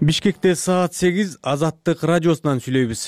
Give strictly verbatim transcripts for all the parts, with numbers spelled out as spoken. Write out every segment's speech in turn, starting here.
Бишкекте саат сегиз Азаттык радиосунан сүйлөйбүз.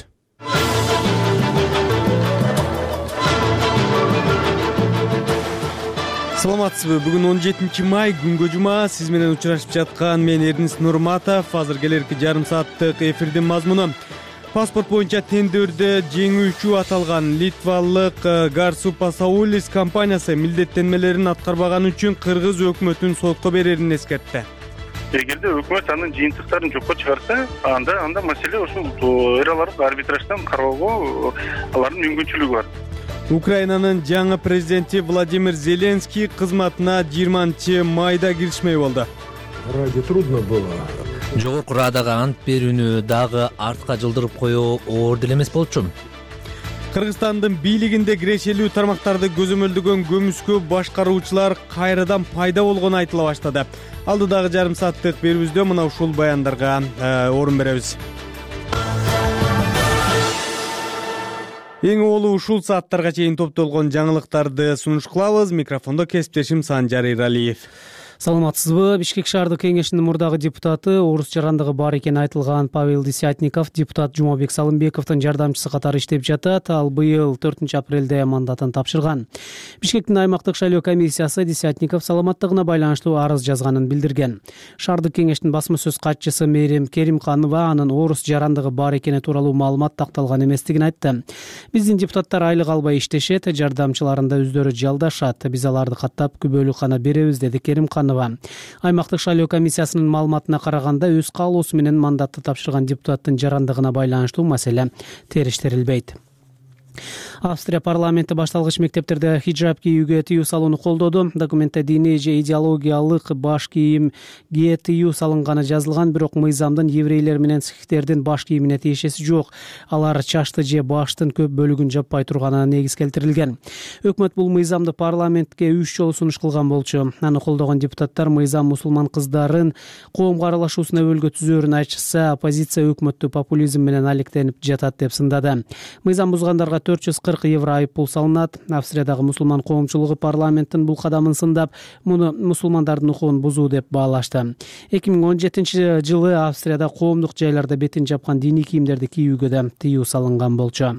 Саламатсызбы? Бүгүн он жетинчи май, күнгө жума. Сиз менен учурашып жаткан мен Эрнис Нурматов. Азыр келерки жарым сааттык эфирдин мазмуну: паспорт боюнча тендерде жеңүүчү аталган литвалык Garsu Pasaulis компаниясы милдеттенмелерин аткарбаганы үчүн кыргыз өкмөтүн сотко берерин эскертти. Эгерде өкмөт анын жыйынтыктарын жокко чыгарса, анда анда маселе ушул эраларык арбитраждан кароого алардын мүмкүнчүлүгү бар. Украинанын жаңы президенти Владимир Зеленский кызматына жыйырманчы майда киришмей болду. Ради трудно было. Жогорку Радага ант берүүнү дагы артка жылдырып коюу оор деле эмес болчу. Кыргызстандын бийлигинде кирешелүү тармактарды көзөмөлдөгөн көмүскө башкаруучулар кайрадан пайда болгону айтыла баштады. Алдыдагы жарым сааттык берүүбүздө мына ушул баяндарга орун беребиз. Эң олу ушул сааттарга чейин топтолгон жаңылыктарды сунуш кылабыз. Микрофондо кесиптешим Санжар Иралиев. Саламатсызбы? Бишкек шаардык кеңешинин мурдагы депутаты, орус жарандыгы бар экени айтылган Павел Десятников депутат Жумабек Салымбековдун жардамчысы катары иштеп жатат. Ал быйыл төртүнчү апрелде мандатын тапшырган. Бишкектин аймактык шайлоо комиссиясы Десятников саламаттыгына байланыштуу арыз жазганын билдирген. Шаардык кеңештин басма сөз катчысы Мерим Керимканова анын орус жарандыгы бар экени тууралуу маалымат такталган эместигин айтты. Биздин депутаттар айлык албай иштешет, жардамчыларында өздөрү жалдашат. Биз аларды каттап күбөлүк гана беребиз, деди Керимканова. Аймактык шайлоо комиссиясынын маалыматына караганда, өз каалоосу менен мандатты тапшырган депутаттын жарандыгына байланыштуу маселе териштирилбейт. Австрия парламенти башталгыч мектептерде хиджаб кийүүгө тыюу салууну колдоду. Документте диний же идеологиялык баш кийимге тыюу салынганы жазылган, бирок мыйзамдын еврейлер менен сихтердин баш кийимине тиешеси жок. Алар чачты же баштын көп бөлүгүн жаппай турганына негиз келтирилген. Өкмөт бул мыйзамды парламентке үч жолу сунуш кылган болчу. Аны колдогон депутаттар мыйзам мусулман кыздарын коомго аралашуусуна өбөлгө түзөөрүн айтышса, оппозиция өкмөттү популизм менен алектенип жатат деп сындады. Мыйзам бузгандарга төрт жүз кырк евро айыппул салынат. Австриядагы мусулман коомчулугу парламенттин бул кадамын сындап, муну мусулмандардын укугун бузуу деп баалашты. эки миң он жетинчи жылы Австрияда коомдук жайларда бетин жапкан диний кийимдерди кийүүгө да тыюу салынган болчу.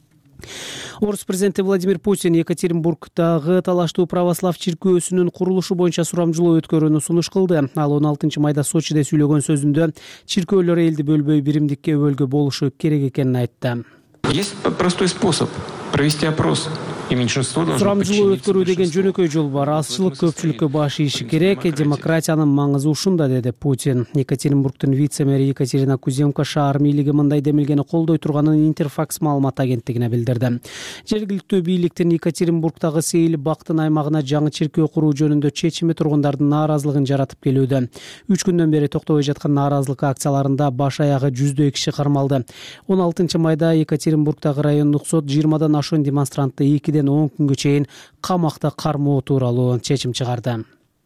Орус президенти Владимир Путин Екатеринбургдагы талаштуу православ чиркөөсүнүн курулушу боюнча сурамжылоо өткөрүүнү сунуш кылды. Ал он алтынчы майда Сочиде сүйлөгөн сөзүндө чиркөөлөр элди бөлбөй биримдикке бөлгө болушу керек экенин айтты. Есть простой способ провести опрос. Сурамжылоо өткөрүү деген жөнөкөй жол бар. Азчылык көпчүлүккө баш ийиши керек. Демократиянын маңызы ушунда, деди Путин. Екатеринбургдун вице-мэри Екатерина Куземко шаар бийлиги мындай демилгени колдой турганын Интерфакс маалымат агенттигине билдирди. Жергиликтүү бийликтин Екатеринбургдагы Сейил Бактын аймагына жаңы чиркөө куруу жөнүндө чечими тургундардын нааразылыгын жаратып келүүдө. Үч күндөн бери токтобой жаткан нааразылык акцияларында баш аягы жүздөй киши кармалды. он алтынчы майда Екатеринбургдагы райондук сот жыйырмадан ашуун демонстрантты экиден он күнгө чейин камакта кармоо тууралуу чечим чыгарды.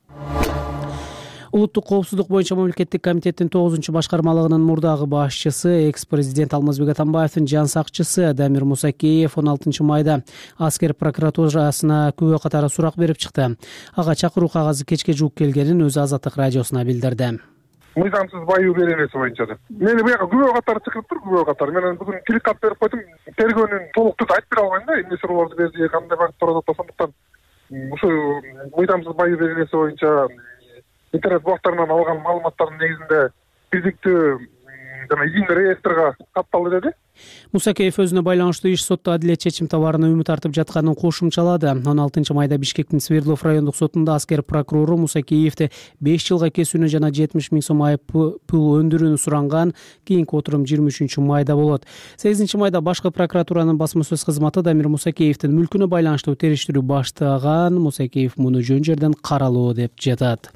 Улуттук коопсуздук боюнча мамлекеттик комитеттин тогузунчу башкармалыгынын мурдагы башчысы, экс-президент Алмазбек Атамбаевдин жан сакчысы Дамир Мусакеев он алтынчы майда аскер прокуратурасына күбө катары сурак берип чыкты. Ага чакыруу кагазы кечке жуук келгенин өзү Азаттык радиосуна билдирди. Мыйзамсыз баюу беренеси боюнча деп. Мени буяка күбө катары чакырыптыр, күбө катары. Мен бүгүн тилик кат берип койдум. Тергөөнүн толуктуу айтып бере албайм да, эмне суроолорду берди, кандай багытта турат атасандыктан. Ушу мыйзамсыз баюу беренеси боюнча интернет блоктарынан алган маалыматтардын негизинде бирдиктүү жана ийин реестрге катталды деди. Мусакеев өзүнө байланыштуу иш сотто адилет чечим табарына үмүт артып жатканын кошумчалады. он алтынчы майда Бишкектин Свердлов райондук сотунда аскер прокурору Мусакеевди беш жылга кесүүнү жана жетимиш миң сом айыппул өндүрүүнү суранган. Кийинки отурум жыйырма үчүнчү майда болот. сегизинчи майда башкы прокуратуранын басма сөз кызматы Дамир Мусакеевдин мүлкүнө байланыштуу териштирүү баштаган. Мусакеев муну жөн жерден каралуу деп жатат.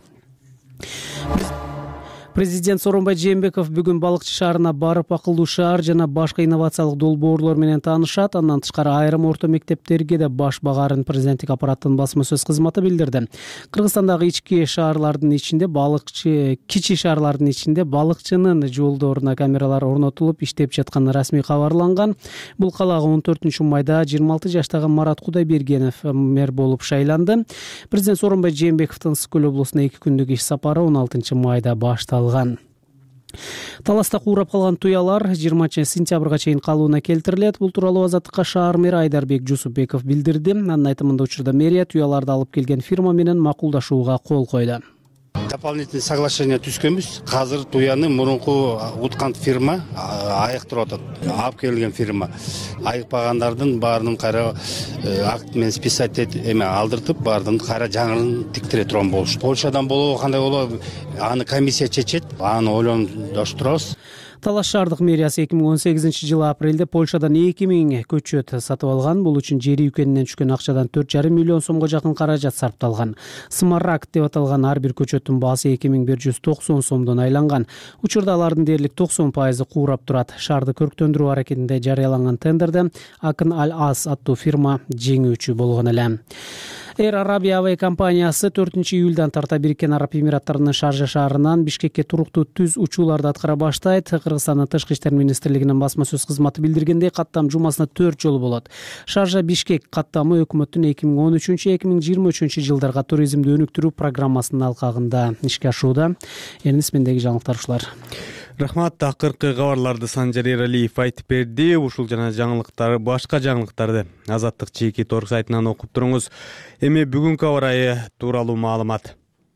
Президент Сооронбай Жээнбеков бүгүн Балыкчы шаарына барып, акылдуу шаар жана башка инновациялык долбоорлор менен таанышат. Андан тышкары айрым орто мектептерге да баш багарын президенттик аппараттын басма сөз кызматы билдирди. Кыргызстандагы ички шаарлардын ичинде балыкчы, кичи шаарлардын ичинде балыкчынын жолдоруна камералар орнотулуп иштеп жатканы расмий кабарланган. Бул калаага он төртүнчү майда жыйырма алты жаштагы Марат Кудайбергенов мэр болуп шайланды. Президент Сооронбай Жээнбековдун Ысык көл облусуна эки күндүк иш сапары он алтынчы майда башталды. Таласта куурап калган туялар жыйырманчы сентябрга чейин калууна келтирилет. Бул тууралуу Азаттыкка шаар мэри Айдарбек Жусупбеков билдирди. Анын айтымында учурда мэрия туяларды алып келген фирма менен макулдашууга кол койду. Дополнительный соглашение түзгөнбүз. Азыр туяны мурунку уткан фирма айыктырып атат. Алып келген фирма. Айыкпагандардын баарынын кайра акт менен списать эме алдыртып, баардын кайра жаңылын тиктире турган болуш. Польшадан болобу, кандай болобу, аны комиссия чечет. Аны ойлондоштурабыз. Талас шаардык мэриясы эки миң он сегизинчи жылы апрелде Польшадан эки миң көчөт сатып алган. Бул үчүн жер үйкөнүнөн түшкөн акчадан төрт жарым миллион сомго жакын каражат сарпталган. Смарагд деп аталган ар бир көчөттүн баасы эки миң бир жүз токсон сомдон айланган. Учурда алардын дээрлик токсон пайызы куурап турат. Шаарды көрктөндүрүү аракетинде жарыяланган тендерде Акын Аль Ас аттуу фирма жеңүүчү болгон эле. Air Arabia авиа компаниясы төртүнчү июлдан тарта Бириккен Араб Эмираттарынын Шаржа шаарынан Бишкекке туруктуу түз учууларды аткара баштайт. Кыргызстандын Тышкы иштер министрлигинин басма сөз кызматы билдиргендей, каттам жумасына төрт жолу болот. Шаржа Бишкек каттамы өкмөттүн эки миң он үчүнчү эки миң жыйырма үчүнчү жылдарга туризмди өнүктүрүү программасынын алкагында ишке ашууда. Эрнис, мендеги жаңылыктар ушулар. Рахмат. Акыркы кабарларды Санжар Эралиев айтып берди. Ушул жана жаңылыктар, башка жаңылыктарды Азаттык чеки торг сайтынан окуп туруңуз. Эми бүгүнкү аба ырайы тууралуу маалымат.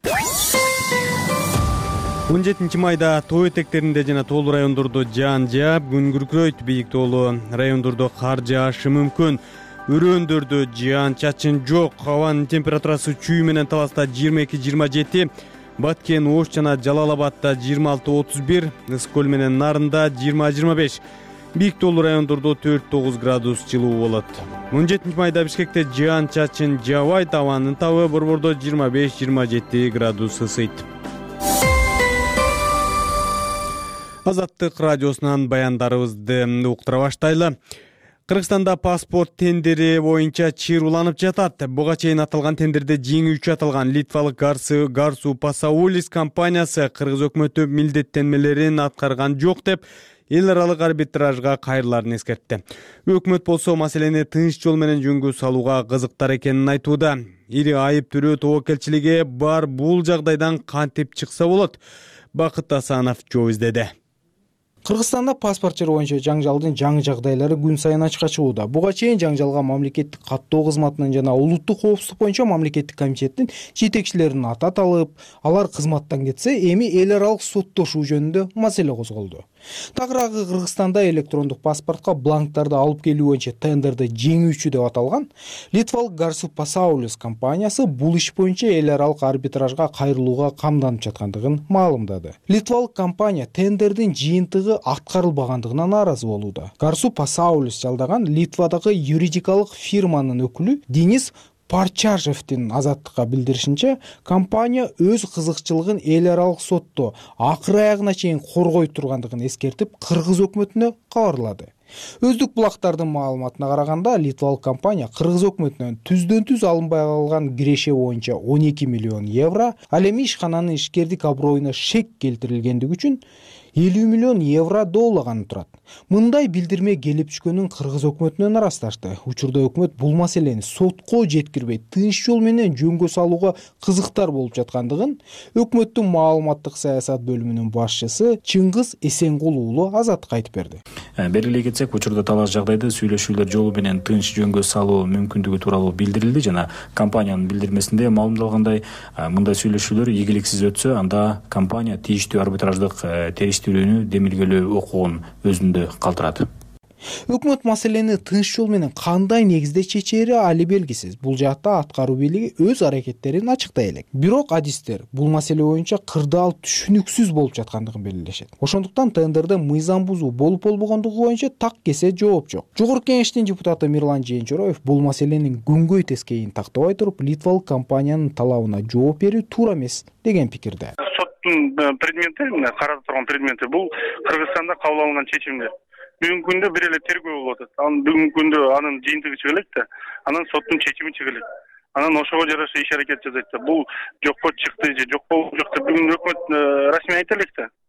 он жетинчи майда тоо этектеринде жана тоолуу райондордо жаан жаап, күн күркүрөйт. Бийик тоолуу райондордо кар жаашы мүмкүн. Өрөөндөрдө жаан чачын жок. Абанын температурасы чүй менен Таласта жыйырма эки жыйырма жети, Баткен, Ош жана Жалал-Абадта жыйырма алты отуз бир, Ысык көл менен Нарында жыйырма жыйырма беш, бийик тоолуу райондордо төрт тогуз градус жылуу болот. он жетинчи майда Бишкекте жаан чачын жаабайт. Абанын табы Борбордо жыйырма беш жыйырма жети градус ысыйт. Азаттык радиосунан баяндарыбызды уктура баштайлы. Кыргызстанда паспорт тендери боюнча чыр уланып жатат. Буга чейин аталган тендерде жеңүүчү аталган Литвалык Гарсу Пасаулис компаниясы кыргыз өкмөтү милдеттенмелерин аткарган жок деп эл аралык арбитражга кайрыларын эскертти. Өкмөт болсо маселени тынч жол менен жөнгө салууга кызыктар экенин айтууда. Ири айыптөрүү тобокелчилиги бар, бул жагдайдан кантип чыкса болот? Бакыт Асанов жол издеди. Кыргызстанда паспорт чыры боюнча жаңжалдын жаңы жагдайлары күн сайын ачыкка чыгууда. Буга чейин жаңжалга мамлекеттик каттоо кызматынын жана улуттук коопсуздук боюнча мамлекеттик комитеттин жетекчилеринин аты аталып, алар кызматтан кетсе, эми эл аралык соттошуу жөнүндө маселе козголду. Тагыраагы Кыргызстанда электрондук паспортко бланктарды алып келүү боюнча тендерде жеңүүчү деп аталган Литвалык Гарсу Пасаулис компаниясы бул иш боюнча эл аралык арбитражга кайрылууга камданып жаткандыгын маалымдады. Литвалык компания тендердин жыйынтыгы аткарылбагандыгына нааразы болууда. Гарсу Пасаулис жалдаган Литвадагы юридикалык фирманын өкүлү Денис Парчажевдин Азаттыкка билдиришинче, компания өз кызыкчылыгын эл аралык сотто акыр аягына чейин коргой тургандыгын эскертип, кыргыз өкмөтүнө кабарлады. Өздүк булактардын маалыматына караганда, Литвалык компания кыргыз өкмөтүнөн түздөн түз алынбай калган киреше боюнча он эки миллион евро, ал эми ишкананын ишкердик аброюна шек келтирилгендиги үчүн элүү миллион евро доолаганы турат. Мындай билдирме келип түшкөнүн кыргыз өкмөтүнөн арасташты. Учурда өкмөт бул маселени сотко жеткирбей, тынч жол менен жөнгө салууга кызыктар болуп жаткандыгын өкмөттүн маалыматтык саясат бөлүмүнүн башчысы Чыңгыз Эсенгул уулу Азаттыкка айтып берди. Белгилей кетсек, учурда талаш жагдайда сүйлөшүүлөр жолу менен тынч жөнгө салуу мүмкүндүгү тууралуу билдирилди жана компаниянын билдирмесинде маалымдалгандай, мындай сүйлөшүүлөр ийгиликсиз өтсө, анда компания тийиштүү арбитраждык териштирүүнү демилгелөө укугун өзүндө калтырат. Өкмөт маселени тынч жол менен кандай негизде чечери али белгисиз. Бул жакта аткаруу бийлиги өз аракеттерин ачыктай элек. Бирок адистер бул маселе боюнча кырдаал түшүнүксүз болуп жаткандыгын белгилешет. Ошондуктан тендерде мыйзам бузуу болуп болбогондугу боюнча так кесе жооп жок. Жогорку кеңештин депутаты Мирлан Жээнчороев бул маселенин күнгөй тескейин тактабай туруп, Литвалык компаниянын талабына жооп берүү туура эмес деген пикирде. Соттун предмети, каралып турган предмети бул Кыргызстанда кабыл алынган чечимдер. Бүгүнкү күндө бир эле тергөө болуп атат. Анын бүгүнкү күндө анын жыйынтыгы чыга элек да, анан соттун чечими чыга элек. Анан ошого жараша иш аракет жасайт да. Бул жокко чыкты же жок болуп жок деп бүгүн өкмөт расмий айта элек да.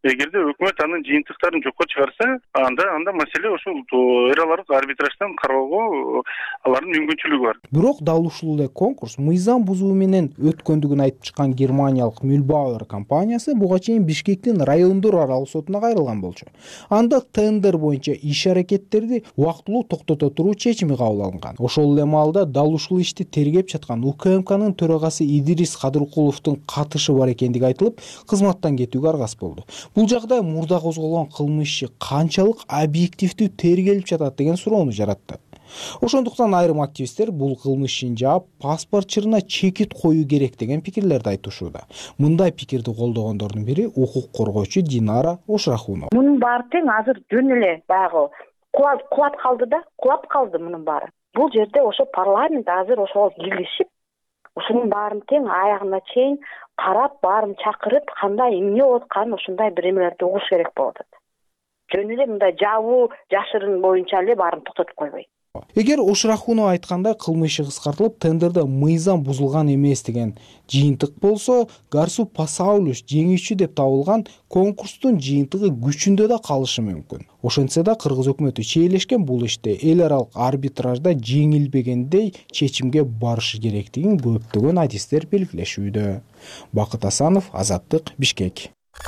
эгерде өкмөт анын жыйынтыктарын жокко чыгарса, анда анда маселе ошол эр аларалык арбитраждан кароого алардын мүмкүнчүлүгү бар. Бирок дал ушул эле конкурс мыйзам бузуу менен өткөндүгүн айтып чыккан германиялык Mühlbauer компаниясы буга чейин Бишкектин райондор аралык сотуна кайрылган болчу. Анда тендер боюнча иш аракеттерди убактылуу токтото туруу чечими кабыл алынган. Ошол эле маалда дал ушул ишти тергеп жаткан УКМКнын төрагасы Идирис Кадыркуловдун катышы бар экендиги айтылып, кызматтан кетүүгө аргасыз болду. Бул жагдай мурда козголгон кылмыш иши канчалык объективдүү тергелип жатат деген суроону жаратты. Ошондуктан айрым активисттер бул кылмыш ишин жаап, паспорт чырына чекит коюу керек деген пикирлерди айтышууда. Мындай пикирди колдогондордун бири укук коргоочу Динара Ошрахунова. Мунун баары тең азыр жөн эле баягы кулап кулап калды да, кулап калды мунун баары. Бул жерде ошо парламент азыр ошого киргизип, ушунун баарын тең аягына чейин карап, баарын чакырып, кандай эмне болуп атканын ушундай бир эмелерди угуш керек болуп атат. Жөн эле мындай жабуу, жашырын боюнча эле баарын токтотуп койбой. Эгер Ошрахунова айткандай кылмыш иши кыскартылып, тендерде мыйзам бузулган эмес деген жыйынтык болсо, Гарсу Пасаулюш жеңүүчү деп табылган конкурстун жыйынтыгы күчүндө да калышы мүмкүн. Ошентсе да кыргыз өкмөтү чейлешкен бул иште эл аралык арбитражда жеңилбегендей чечимге барышы керектигин көптөгөн адистер белгилешүүдө. Бакыт Асанов, Азаттык, Бишкек.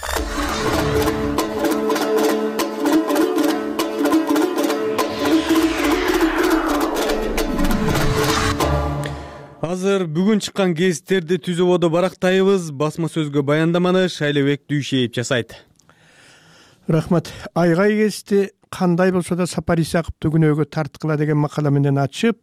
Азыр бүгүн чыккан гезиттерди түзөбодо барактайбыз. Басма сөзгө баяндаманы Шайлебек Дүйшеев жасайт. Рахмат. Айгай гезити кандай болсо да Сапар Исаковду күнөөгө тарткыла деген макала менен ачып,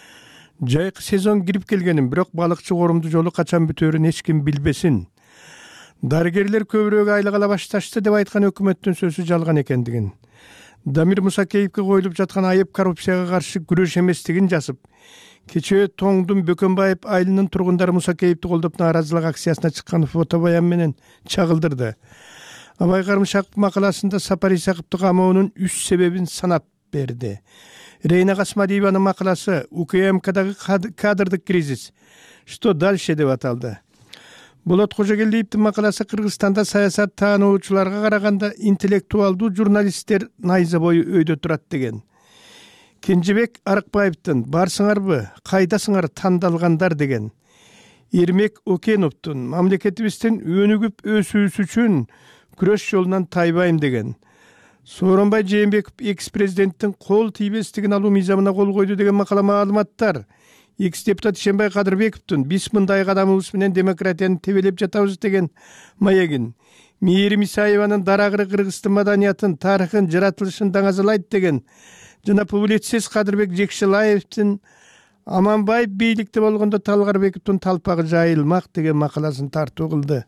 жайкы сезон кирип келгенин, бирок балыкчы корумду жолу качан бүтөөрүн эч ким билбесин. Дарыгерлер көбүрөөк айлык ала башташты деп айткан өкмөттүн сөзү жалган экендигин. Дамир Мусакеевге коюлуп жаткан айып коррупцияга каршы күрөш эместигин жазып, кечээ Тоңдун Бөкөнбаев айылынын тургундары Мусакеевди колдоп нааразылык акциясына чыккан фото баян менен чагылдырды. Абай Карымшаков макаласында Сапар Исаковду камоонун үч себебин санап берди. Рейна Касмадиеванын макаласы УКМКдагы кадрдык кризис. Что дальше деп аталды. Болот Кожогелдиевдин макаласы Кыргызстанда саясат таануучуларга караганда интеллектуалдуу журналисттер найза бою өйдө турат деген. Кенжебек Арыкбаевдин барсыңарбы, кайдасыңар тандалгандар деген. Эрмек Океновдун мамлекетибиздин өнүгүп өсүүсү үчүн күрөш жолунан тайбайм деген. Сооронбай Жээнбеков экс-президенттин кол тийбестигин алуу мыйзамына кол койду деген макала маалыматтар. Экс-депутат Ишенбай Кадырбековдун биз мындай кадамыбыз менен демократияны тебелеп жатабыз деген маегин. Мээрим Исаеванын дарагыры Кыргыздын маданиятын, тарыхын, жаратылышын даңазалайт деген жана публицист Кадырбек Жекшелаевдин Аманбаев бийликте болгондо Талгарбековдун талпагы жайылмак деген макаласын тартуу кылды.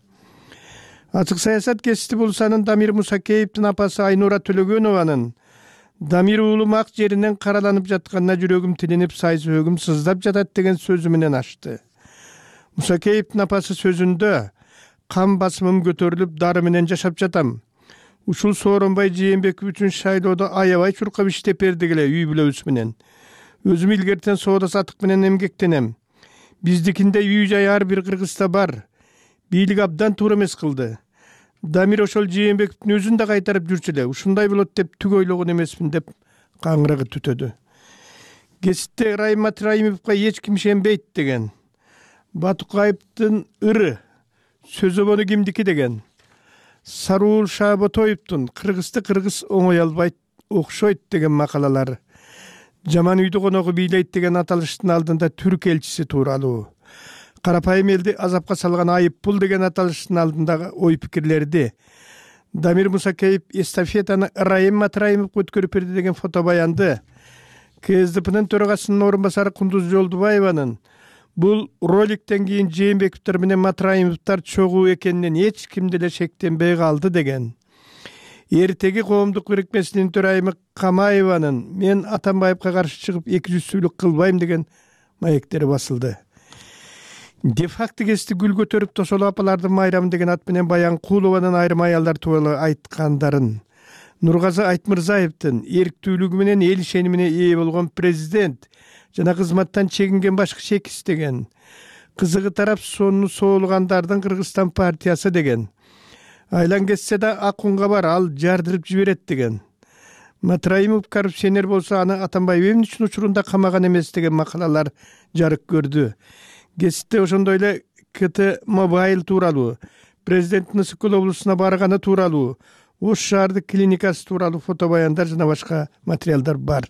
Ачык саясат гезити булсанын Дамир Мусакеевдин апасы Айнура Төлөгөнованын Дамир уулум ак жеринен караланып жатканына жүрөгүм тилинип, сайсөөгүм сыздап жатат деген сөзү менен ачты. Мусакеевдин апасы сөзүндө кан басымым көтөрүлүп, дары менен жашап жатам. Ушул Сооронбай Жээнбеков үчүн шайлоодо аябай чуркап иштеп бердик эле үй бүлөбүз менен. Өзүм илгертен соода сатык менен эмгектенем. Биздикинде үй жай ар бир кыргызда бар. Бийлик абдан туура эмес кылды. Дамир ошол Жээнбековдун өзүн да кайтарып жүрчү эле. Ушундай болот деп түк ойлогон эмесмин деп каңырыгы түтөдү. Гезитте Райымат Раимовго эч ким ишенбейт деген. Батукаевдин ыры сөзөбөнү кимдики деген. Саруул Шааботоевдун кыргызды кыргыз оңой албайт, окшойт деген макалалар. Жаман үйдү коногу бийлейт деген аталыштын алдында түрк элчиси тууралуу. Карапайым элди азапка салган айып бул деген аталыштын алдындагы ой пикирлерди. Дамир Мусакеев эстафетаны Райымат Раимовго өткөрүп берди деген фото баянды. КСДПнын төрагасынын орун басары Кундуз Жолдубаеванын бул роликтен кийин Жээнбековдор менен Матраимовдор чогуу экенинен эч ким деле шектенбей калды деген. Эртеги коомдук бирикмесинин төрайымы Камаеванын мен Атамбаевга каршы чыгып эки жүздүүлүк кылбайм деген маектери басылды. Де-факто гезити гүл көтөрүп Тосоло апалардын майрамы деген ат менен Баян Куулованын айрым аялдар тууралуу айткандарын, Нургазы Айтмырзаевдин эрктүүлүгү менен эл ишенимине ээ болгон президент жана кызматтан чегинген башкы чекис деген, кызыгы тарап сонуну соолгандардын Кыргызстан партиясы деген, айлан кетсе да акунга бар, ал жардырып жиберет деген. Матраимов коррупционер болсо аны Атамбаев эмне үчүн учурунда камаган эмес деген макалалар жарык көрдү. Гезитте ошондой эле КТ Мобайл тууралуу, президенттин Ысык-Көл облусуна барганы тууралуу, Ош шаардык клиникасы тууралуу фото баяндар жана башка материалдар бар.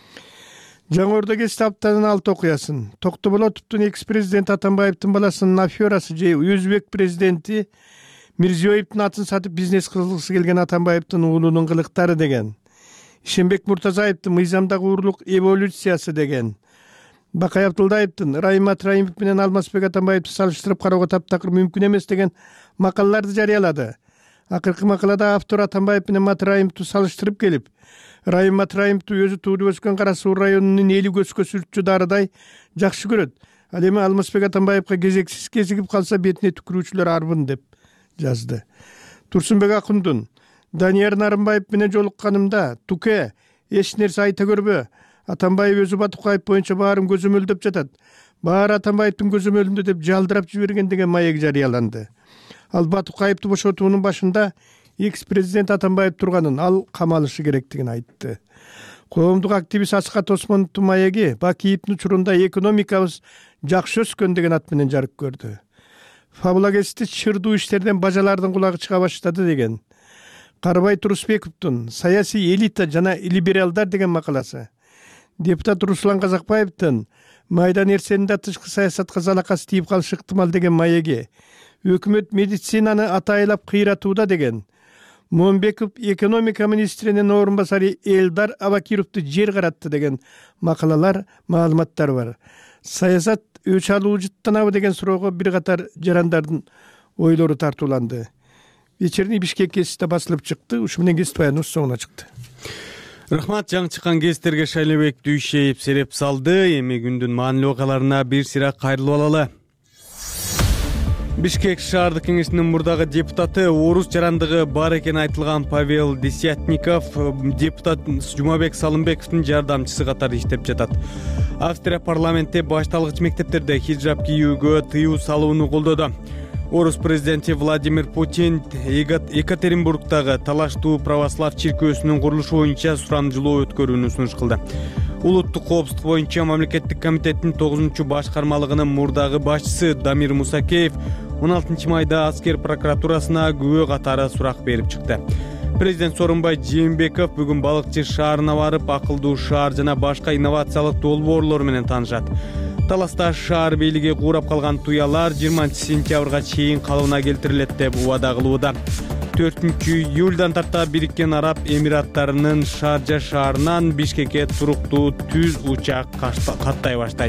Жаңы Ордо гезит аптанын алты окуясын. Токтоболотовдун экс-президент Атамбаевдин баласынын аферасы же Өзбек президенти Мирзиёевдин атын сатып бизнес кылгысы келген Атамбаевдин уулунун кылыктары деген. Ишенбек Муртазаевдин мыйзамдагы урлук эволюциясы деген. Бакай Абдылдаевдин Райым Атраимов менен Алмазбек Атамбаевди салыштырып кароого таптакыр мүмкүн эмес деген макалаларды жарыялады. Акыркы макалада автор Атамбаев менен Матраимовду салыштырып келип, Райым Матраимовду өзү туулуп өскөн Кара Суу районунун эли көзгө сүртчү дарыдай жакшы көрөт. Ал эми Алмазбек Атамбаевга кезексиз кезигип калса бетине түкүрүүчүлөр арбын деп жазды. Турсунбек Акундун Данияр Нарымбаев менен жолукканымда туке эч нерсе айта көрбө. Атамбаев өзү Батукаев боюнча баарын көзөмөлдөп жатат. Баары Атамбаевдин көзөмөлүндө деп жалдырап жиберген деген маек жарыяланды. Ал Батукаевди бошотуунун башында экс-президент Атамбаев турганын, ал камалышы керектигин айтты. Коомдук активист Аскат Осмоновдун маеги Бакиевдин учурунда экономикабыз жакшы өскөн деген ат менен жарык көрдү. Фабула гезити чырдуу иштерден бажалардын кулагы чыга баштады деген. Карбай Турусбековдун саясий элита жана либералдар деген макаласы. Депутат Руслан Казакбаевдин майдан эрсенинде тышкы саясатка залакасы тийип калышы ыктымал деген маеги. Өкмөт медицинаны атайлап кыйратууда деген. Момбеков экономика министринин орун басары Элдар Абакировду жер каратты деген макалалар, маалыматтар бар. Саясат өч алуу жыттанабы деген суроого бир катар жарандардын ойлору тартууланды. Вечерний Бишкек гезитте басылып чыкты. Ушу менен гезит баяныбыз соңуна чыкты. Рахмат, жаңы чыккан гезиттерге Шайлебек Дүйшеев сереп салды. Эми күндүн маанилүү окуяларына бир сыйра кайрылып алалы. Бишкек шаардык кеңешинин мурдагы депутаты, орус жарандыгы бар экени айтылган Павел Десятников депутат Жумабек Салымбековдун жардамчысы катары иштеп жатат. Австрия парламентте башталгыч мектептерде хиджаб кийүүгө тыюу салууну колдоду. Орус президенти Владимир Путин Екатеринбургдагы талаштуу православ чиркөөсүнүн курулушу боюнча сурамжылоо өткөрүүнү сунуш кылды. Улуттук коопсуздук боюнча мамлекеттик комитеттин тогузунчу башкармалыгынын мурдагы башчысы Дамир Мусакеев он алтынчы майда аскер прокуратурасына күбө катары сурак берип чыкты. Президент Сооронбай Жээнбеков бүгүн Балыкчы шаарына барып, акылдуу шаар жана башка инновациялык долбоорлор менен таанышат. Таласта шаар бийлиги куурап калган туялар жыйырманчы сентябрга чейин калыбына келтирилет деп убада кылууда. төртүнчү июлдан тарта Бириккен Араб Эмираттарынын Шаржа шаарынан Бишкекке туруктуу түз учак каттай баштайт.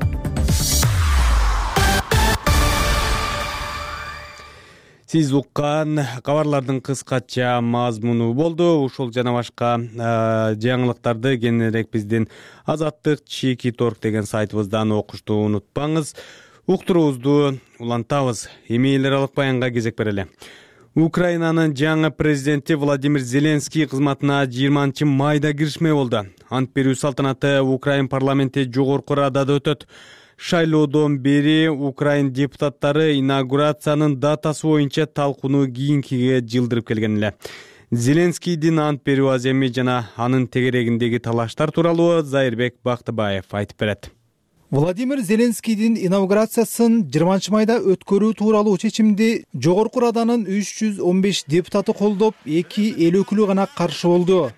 Сиз уккан кабарлардын кыскача мазмуну болду. Ушул жана башка жаңылыктарды кененирээк биздин Азаттык Чеки Торг деген сайтыбыздан окушту унутпаңыз. Уктуруубузду улантабыз. Эми эл аралык баянга кезек берели. Украинанын жаңы президенти Владимир Зеленский кызматына жыйырманчы майда киришме болду. Ант берүү салтанаты Украин парламенти жогорку радада өтөт. Шайлоодон бери Украин депутаттары инаугурациянын датасы боюнча талкууну кийинкиге жылдырып келген эле. Зеленскийдин ант берүү аземи жана анын тегерегиндеги талаштар тууралуу Зайырбек Бактыбаев айтып берет. Владимир Зеленскийдин инаугурациясын жыйырманчы майда өткөрүү тууралуу чечимди жогорку раданын үч жүз он беш депутаты колдоп, эки эл өкүлү гана каршы болду.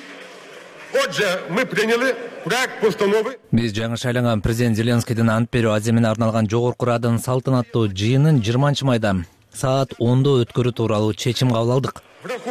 Биз жаңы шайланган президент Зеленскийдин ант берүү аземине арналган жогорку раданын салтанаттуу жыйынын жыйырманчы майда саат ондо өткөрүү тууралуу чечим кабыл алдык.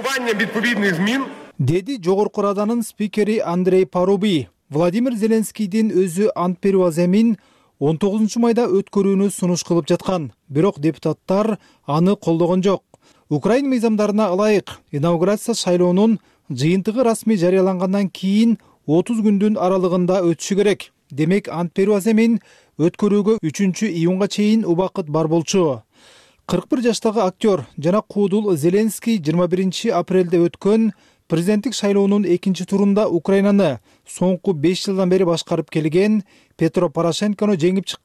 Деди жогорку раданын спикери Андрей Парубий. Владимир Зеленскийдин өзү ант берүү аземин он тогузунчу майда өткөрүүнү сунуш кылып жаткан. Бирок депутаттар аны колдогон жок. Украин мыйзамдарына ылайык инаугурация шайлоонун жыйынтыгы расмий жарыялангандан кийин отуз күндүн аралыгында өтүшү керек. Демек ант берүү аземин өткөрүүгө үчүнчү июнга чейин убакыт бар болчу. кырк бир жаштагы актер жана куудул Зеленский жыйырма биринчи апрелде өткөн президенттик шайлоонун экинчи турунда Украинаны соңку беш жылдан бери башкарып келген Петро Порошенкону жеңип чыккан.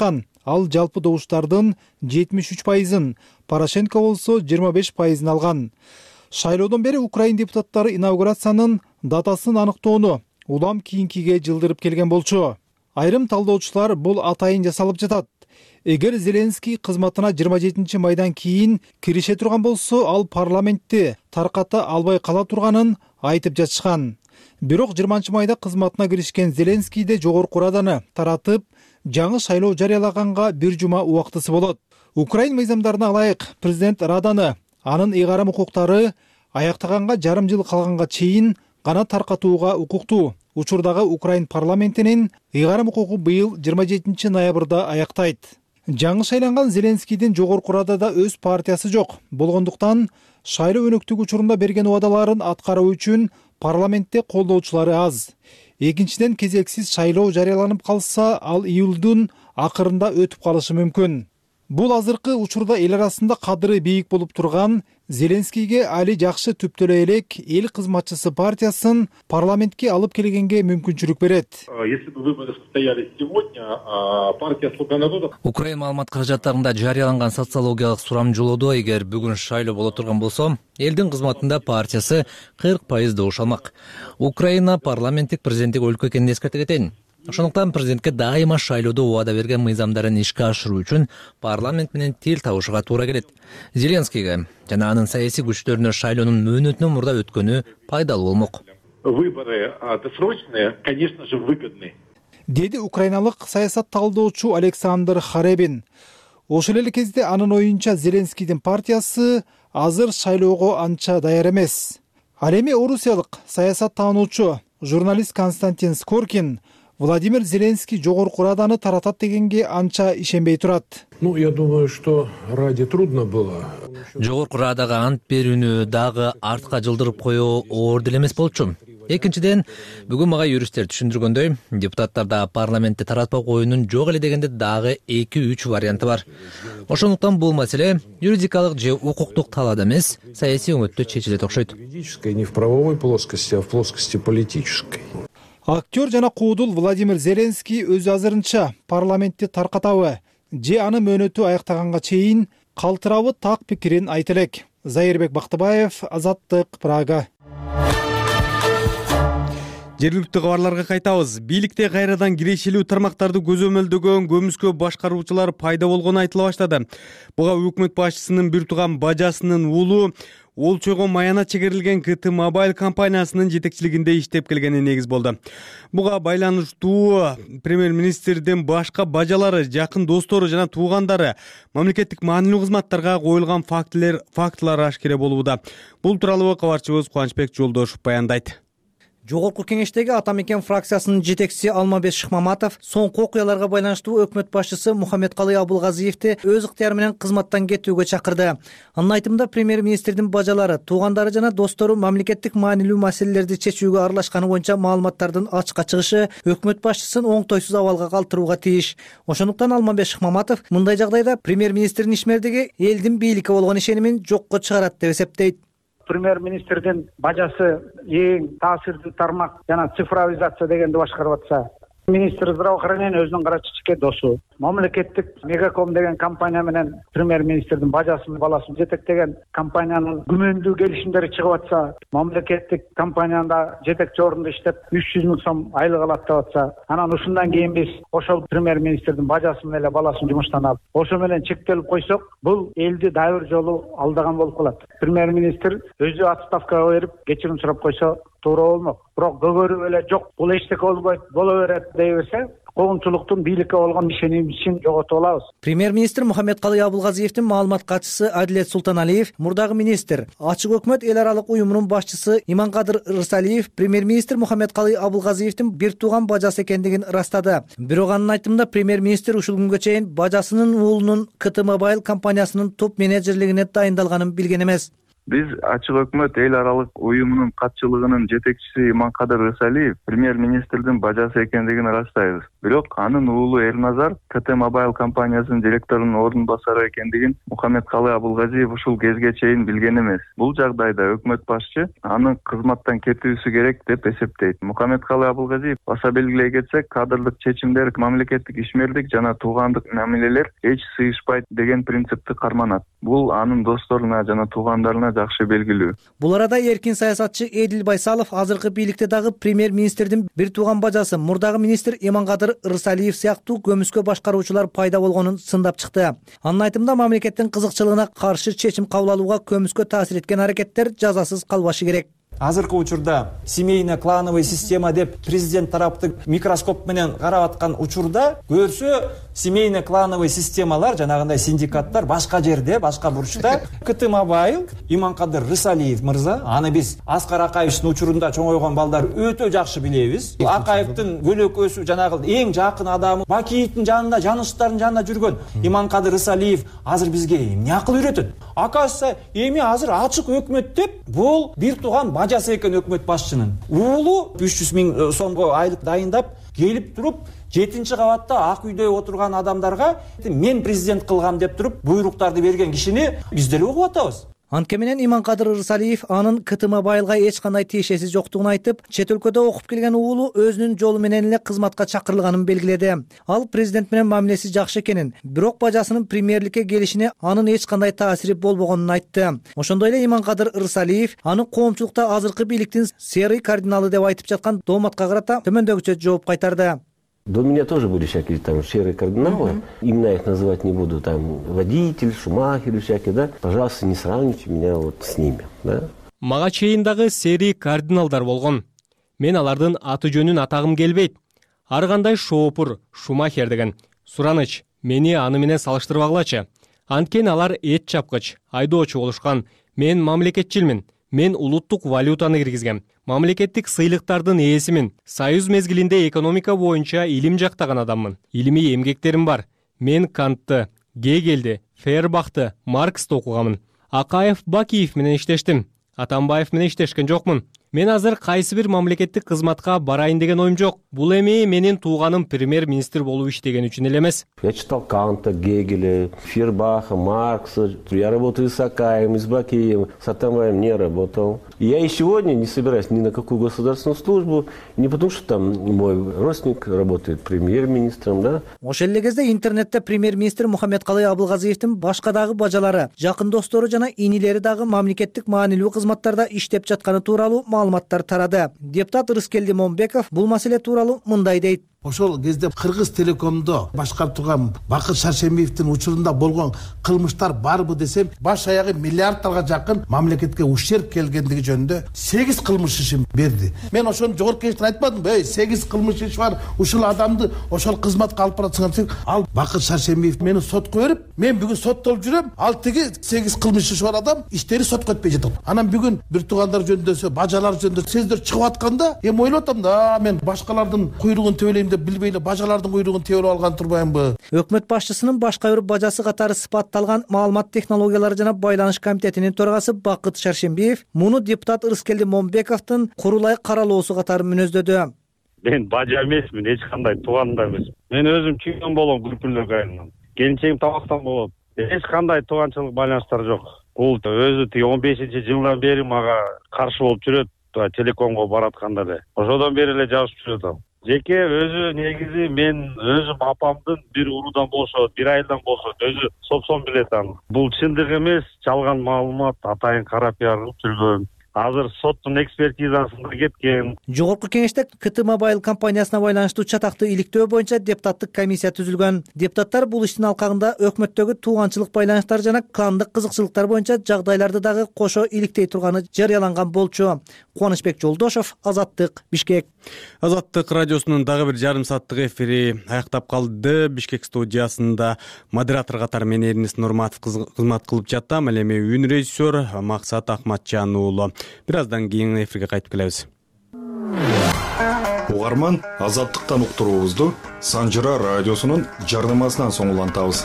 Ал жалпы добуштардын жетимиш үч пайызын, Порошенко болсо жыйырма беш пайызын алган. Шайлоодон бери Украин депутаттары инаугурациянын датасын аныктоону улам кийинкиге жылдырып келген болчу. Айрым талдоочулар бул атайын жасалып жатат. Эгер Зеленский кызматына жыйырма жетинчи майдан кийин кирише турган болсо, ал парламентти тарката албай кала турганын айтып жатышкан. Бирок жыйырманчы майда кызматына киришкен Зеленскийди жогорку раданы таратып, жаңы шайлоо жарыялаганга бир жума убактысы болот. Украин мыйзамдарына ылайык президент раданы анын ыйгарым укуктары аяктаганга жарым жыл калганга чейин гана таркатууга укуктуу. Учурдагы Украин парламентинин ыйгарым укугу быйыл жыйырма жетинчи ноябрда аяктайт. Жаңы шайланган Зеленскийдин жогорку радада өз партиясы жок болгондуктан шайлоо өнөктүк учурунда берген убадаларын аткаруу үчүн парламентте колдоочулары аз. Экинчиден, кезексиз шайлоо жарыяланып калса, ал июлдун акырында өтүп калышы мүмкүн. Бул азыркы учурда эл арасында кадыры бийик болуп турган Зеленскийге али жакшы түптөлө элек эл кызматчысы партиясын парламентке алып келгенге мүмкүнчүлүк берет. Если бы выборы состоялись сегодня, партия «Слуга народа». Украин маалымат каражаттарында жарыяланган социологиялык сурамжылоодо эгер бүгүн шайлоо боло турган болсо, элдин кызматында партиясы кырк пайыз добуш алмак. Украина парламенттик президенттик өлкө экенин эскерте кетейин. Ошондуктан президентке дайыма шайлоодо убада берген мыйзамдарын ишке ашыруу үчүн парламент менен тил табышууга туура келет. Зеленскийге жана анын саясий күчтөрүнө шайлоонун мөөнөтүнөн мурда өткөнү пайдалуу болмок. Выборы досрочные, конечно же, выгодны. Деди украиналык саясат талдоочу Александр Харебин. Ошол эле кезде анын оюнча Зеленскийдин партиясы азыр шайлоого анча даяр эмес. Ал эми орусиялык саясат таануучу журналист Константин Скоркин Владимир Зеленский жогорку раданы таратат дегенге анча ишенбей турат. Ну, я думаю, что Раде трудно было. Жогорку радага ант берүүнү дагы артка жылдырып коюу оор деле эмес болчу. Экинчиден, бүгүн мага юристтер түшүндүргөндөй, депутаттарда парламентти таратпак оюнун жок эле дегенде дагы эки үч варианты бар. Ошондуктан бул маселе юридикалык же укуктук талаада эмес, саясий өңөттө чечилет окшойт. Не в правовой плоскости, а в плоскости политической. Актер жана куудул Владимир Зеленский өзү азырынча парламентти таркатабы же аны мөөнөтү аяктаганга чейин калтырабы так пикирин айта элек. Зайырбек Бактыбаев, Азаттык, Прага. Жергиликтүү кабарларга кайтабыз. Бийликте кайрадан кирешелүү тармактарды көзөмөлдөгөн көмүскө башкаруучулар пайда болгону айтыла баштады. Буга өкмөт башчысынын бир тууган бажасынын уулу Ол чойгон маяна чегерилген КТ Мобайл компаниясынын жетекчилигинде иштеп келгени негиз болду. Буга байланыштуу премьер-министрдин башка бажалары, жакын достору жана туугандары мамлекеттик маанилүү кызматтарга коюлган фактылар фактылар ашкере болууда. Бул тууралуу кабарчыбыз Кубанычбек Жолдошов баяндайт. Жогорку кеңештеги Ата Мекен фракциясынын жетекчиси Алмабек Шыкмаматов соңку окуяларга байланыштуу өкмөт башчысы Мухаммедкалый Абылгазиевди өз ыктыяры менен кызматтан кетүүгө чакырды. Анын айтымында премьер-министрдин бажалары, туугандары жана достору мамлекеттик маанилүү маселелерди чечүүгө аралашканы боюнча маалыматтардын ачыкка чыгышы өкмөт башчысын оңтойсуз абалга калтырууга тийиш. Ошондуктан Алмабек Шыкмаматов мындай жагдайда премьер-министрдин ишмердиги элдин бийликке болгон ишенимин жокко чыгарат деп эсептейт. Премьер-министрдин бажасы эң таасирдүү тармак жана цифровизация дегенди башкарып атса, министр здравоохранения өзүнүн кара чечекей досу, мамлекеттик Мегаком деген компания менен премьер-министрдин бажасынын баласын жетектеген компаниянын күмөндүү келишимдери чыгып атса, мамлекеттик компанияда жетекчи орунда иштеп үч жүз миң сом айлык алат деп атса, анан ушундан кийин биз ошол премьер-министрдин бажасын эле баласын жумуштан алып, ошо менен чектелип койсок, бул элди дагы бир жолу алдаган болуп калат. Премьер-министр өзү отставкага берип, кечирим сурап койсо туура болмок. Бирок көгөрүп эле жок, бул эчтеке болбойт, боло берет дей берсе, коомчулуктун бийликке болгон ишенимин жоготуп алабыз. Премьер-министр Мухаммедкалый Абылгазиевдин маалымат катчысы Адилет Султаналиев, мурдагы министр, Ачык өкмөт эл аралык уюмунун башчысы Иманкадыр Рысалиев премьер-министр Мухаммедкалый Абылгазиевдин бир тууган бажасы экендигин ырастады. Бирок анын айтымында премьер-министр ушул күнгө чейин бажасынын уулунун КТ Мобайл компаниясынын топ менеджерлигине дайындалганын билген эмес. Биз Ачык өкмөт эл аралык уюмунун катчылыгынын жетекчиси Иманкадыр Рысалиев премьер-министрдин бажасы экендигин ырастайбыз. бирок анын уулу Элназар КТ Mobile компаниясынын директорунун ордун басары экендигин Мухаммедкалы Абылгазиев ушул кезге чейин билген эмес. Бул жагдайда өкмөт башчы анын кызматтан кетүүсү керек деп эсептейт. Мухаммедкалы Абылгазиев баса белгилей кетсек, кадрлык чечимдер, мамлекеттик ишмердик жана туугандык мамилелер эч сыйышпайт деген принципти карманат. Бул анын досторуна жана туугандарына жакшы белгилүү. Бул арада эркин саясатчы Эдил Байсалов азыркы бийликте дагы премьер-министрдин бир тууган бажасы мурдагы министр Иманкадыр Ырсалиев сыяктуу көмүскө башкаруучулар пайда болгонун сындап чыкты. Анын айтымында мамлекеттин кызыкчылыгына каршы чечим кабыл алууга көмүскө таасир эткен аракеттер жазасыз калбашы керек. Азыркы учурда семейно клановый система деп президент тараптын микроскоп менен карап аткан учурда көрсө семейно клановый системалар жанагындай синдикаттар башка жерде, башка бурчта. КТ Mobile Иманкадыр Рысалиев мырза, аны биз Аскар Акаевичтин учурунда чоңойгон балдар өтө жакшы билебиз. Акаевдин көлөкөсү жанагы эң жакын адамы, Бакиевдин жанында, жаныштардын жанында жүргөн Иманкадыр Рысалиев азыр бизге эмне акыл үйрөтөт? Акасы эми азыр ачык өкмөт деп бул бир тууган бажасы экен өкмөт башчынын. Уулу үч жүз миң сомго айлык дайындап келип туруп жетинчи кабатта ак үйдө отурган адамдарга мен президент кылгам деп туруп буйруктарды берген кишини биз деле угуп атабыз. Анткени менен Иманкадыр Ырсалиев анын КТ Mobile'га эч кандай тиешеси жоктугун айтып, чет өлкөдө окуп келген уулу өзүнүн жолу менен эле кызматка чакырылганын белгиледи. Ал президент менен мамилеси жакшы экенин, бирок бажасынын премьерликке келишине анын эч кандай таасири болбогонун айтты. Ошондой эле Иманкадыр Ырсалиев аны коомчулукта азыркы бийликтин серый кардиналы деп айтып жаткан Дооматка карата төмөндөгүчө жооп кайтарды. До меня тоже были всякие там серые кардиналы, uh-huh. имена их называть не буду, там водитель, Шумахер всякие, да. Пожалуйста, не сравните меня вот с ними, да. Мага чейин дагы серий кардиналдар болгон. Мен алардын аты жөнүн атагым келбейт. Ар кандай Шоопур, Шумахер деген. Сураныч, мени аны менен салыштырбагылачы. Анткени алар эт чапкыч, айдоочу болушкан. Мен мамлекетчилмин. Мен улуттук валютаны киргизгем. Мамлекеттик сыйлыктардын ээсимин. Союз мезгилинде экономика боюнча илим жактаган адаммын. Илимий эмгектерим бар. Мен Кантты, Гегелди, Фейербахты, Марксты окуганмын. Акаев, Бакиев менен иштештим. Атамбаев менен иштешкен жокмун. Мен азыр кайсы бир мамлекеттик кызматка барайын деген оюм жок. Бул эми менин тууганым премьер-министр болуп иштеген үчүн эле эмес. Я читал Канта, Гегеля, Фейербаха, Маркса. Я работаю с Акаевым, с Бакиевым, с Атамбаевым не работал. Я и сегодня не собираюсь ни на какую государственную службу, не потому что там мой родственник работает премьер-министром, да. Ошол эле кезде интернетте премьер-министр Мухаммедкалы Абылгазиевдин башка дагы бажалары, жакын достору жана инилери дагы мамлекеттик маанилүү кызматтарда иштеп жатканы тууралуу маалыматтар тарады. Депутат Рыскелди Момбеков бул маселе тууралуу мындай дейт. Ошол кезде Кыргыз телекомдо башкарып турган Бакыт Шаршемиевдин учурунда болгон кылмыштар барбы десем, баш аягы миллиардтарга жакын мамлекетке ущерб келгендиги жөнүндө сегиз кылмыш ишин берди. Мен ошону жогорку кеңештен айтпадымбы? Эй, сегиз кылмыш иш бар, ушул адамды ошол кызматка алып баратсыңар. Ал Бакыт Шаршемиев мени сотко берип, мен бүгүн соттолуп жүрөм. Ал тиги сегиз кылмыш иши бар адам иштери сотко өтпөй жатат. Анан бүгүн бир туугандар жөнүндө, бажалар жөнүндө сөздөр чыгып атканда, эми ойлоп атам да, мен башкалардын куйругун тебелейм деп билбей эле бажалардын куйругун тебелеп алган турбаймынбы? Өкмөт башчысынын башка бир бажасы катары сыпатталган маалымат технологиялары жана байланыш комитетинин төрагасы Бакыт Шаршембиев муну депутат Рыскелди Момбековдун курулай каралоосу катары мүнөздөдү. Мен бажа эмесмин, эч кандай тууган да эмесмин. Мен өзүм чемпион болгон группелерге айланам. Келинчегим тамактан болот. Эч кандай тууганчылык байланыштар жок. Бул өзү тиги он бешинчи жылдан бери мага каршы болуп жүрөт, телекомго баратканда эле. Ошодон бери эле жабышып жүрөт ал. Жеке өзү негизи мен өзүм апамдын бир уруудан болсо, бир айылдан болсо өзү сопсон билет аны. Бул чындык эмес, жалган маалымат, атайын кара пиар кылып жүргөн. Азыр соттун экспертизасына кеткен. Жогорку кеңеште КТ Mobile компаниясына байланыштуу чатакты иликтөө боюнча депутаттык комиссия түзүлгөн. Депутаттар бул иштин алкагында өкмөттөгү тууганчылык байланыштар жана кландык кызыкчылыктар боюнча жагдайларды дагы кошо иликтей турганы жарыяланган болчу. Кубанычбек Жолдошов, Азаттык, Бишкек. Азаттык радиосунун дагы бир жарым сааттык эфири аяктап калды. Бишкек студиясында модератор катары мен Эрнис Нурматов кызмат кылып жаттым. Ал эми үн режиссер Максат Акматжан уулу. Бир аздан кийин эфирге кайтып келебиз. Угарман, Азаттыктан уктуруубузду Санжыра радиосунун жардамасынан соң улантабыз.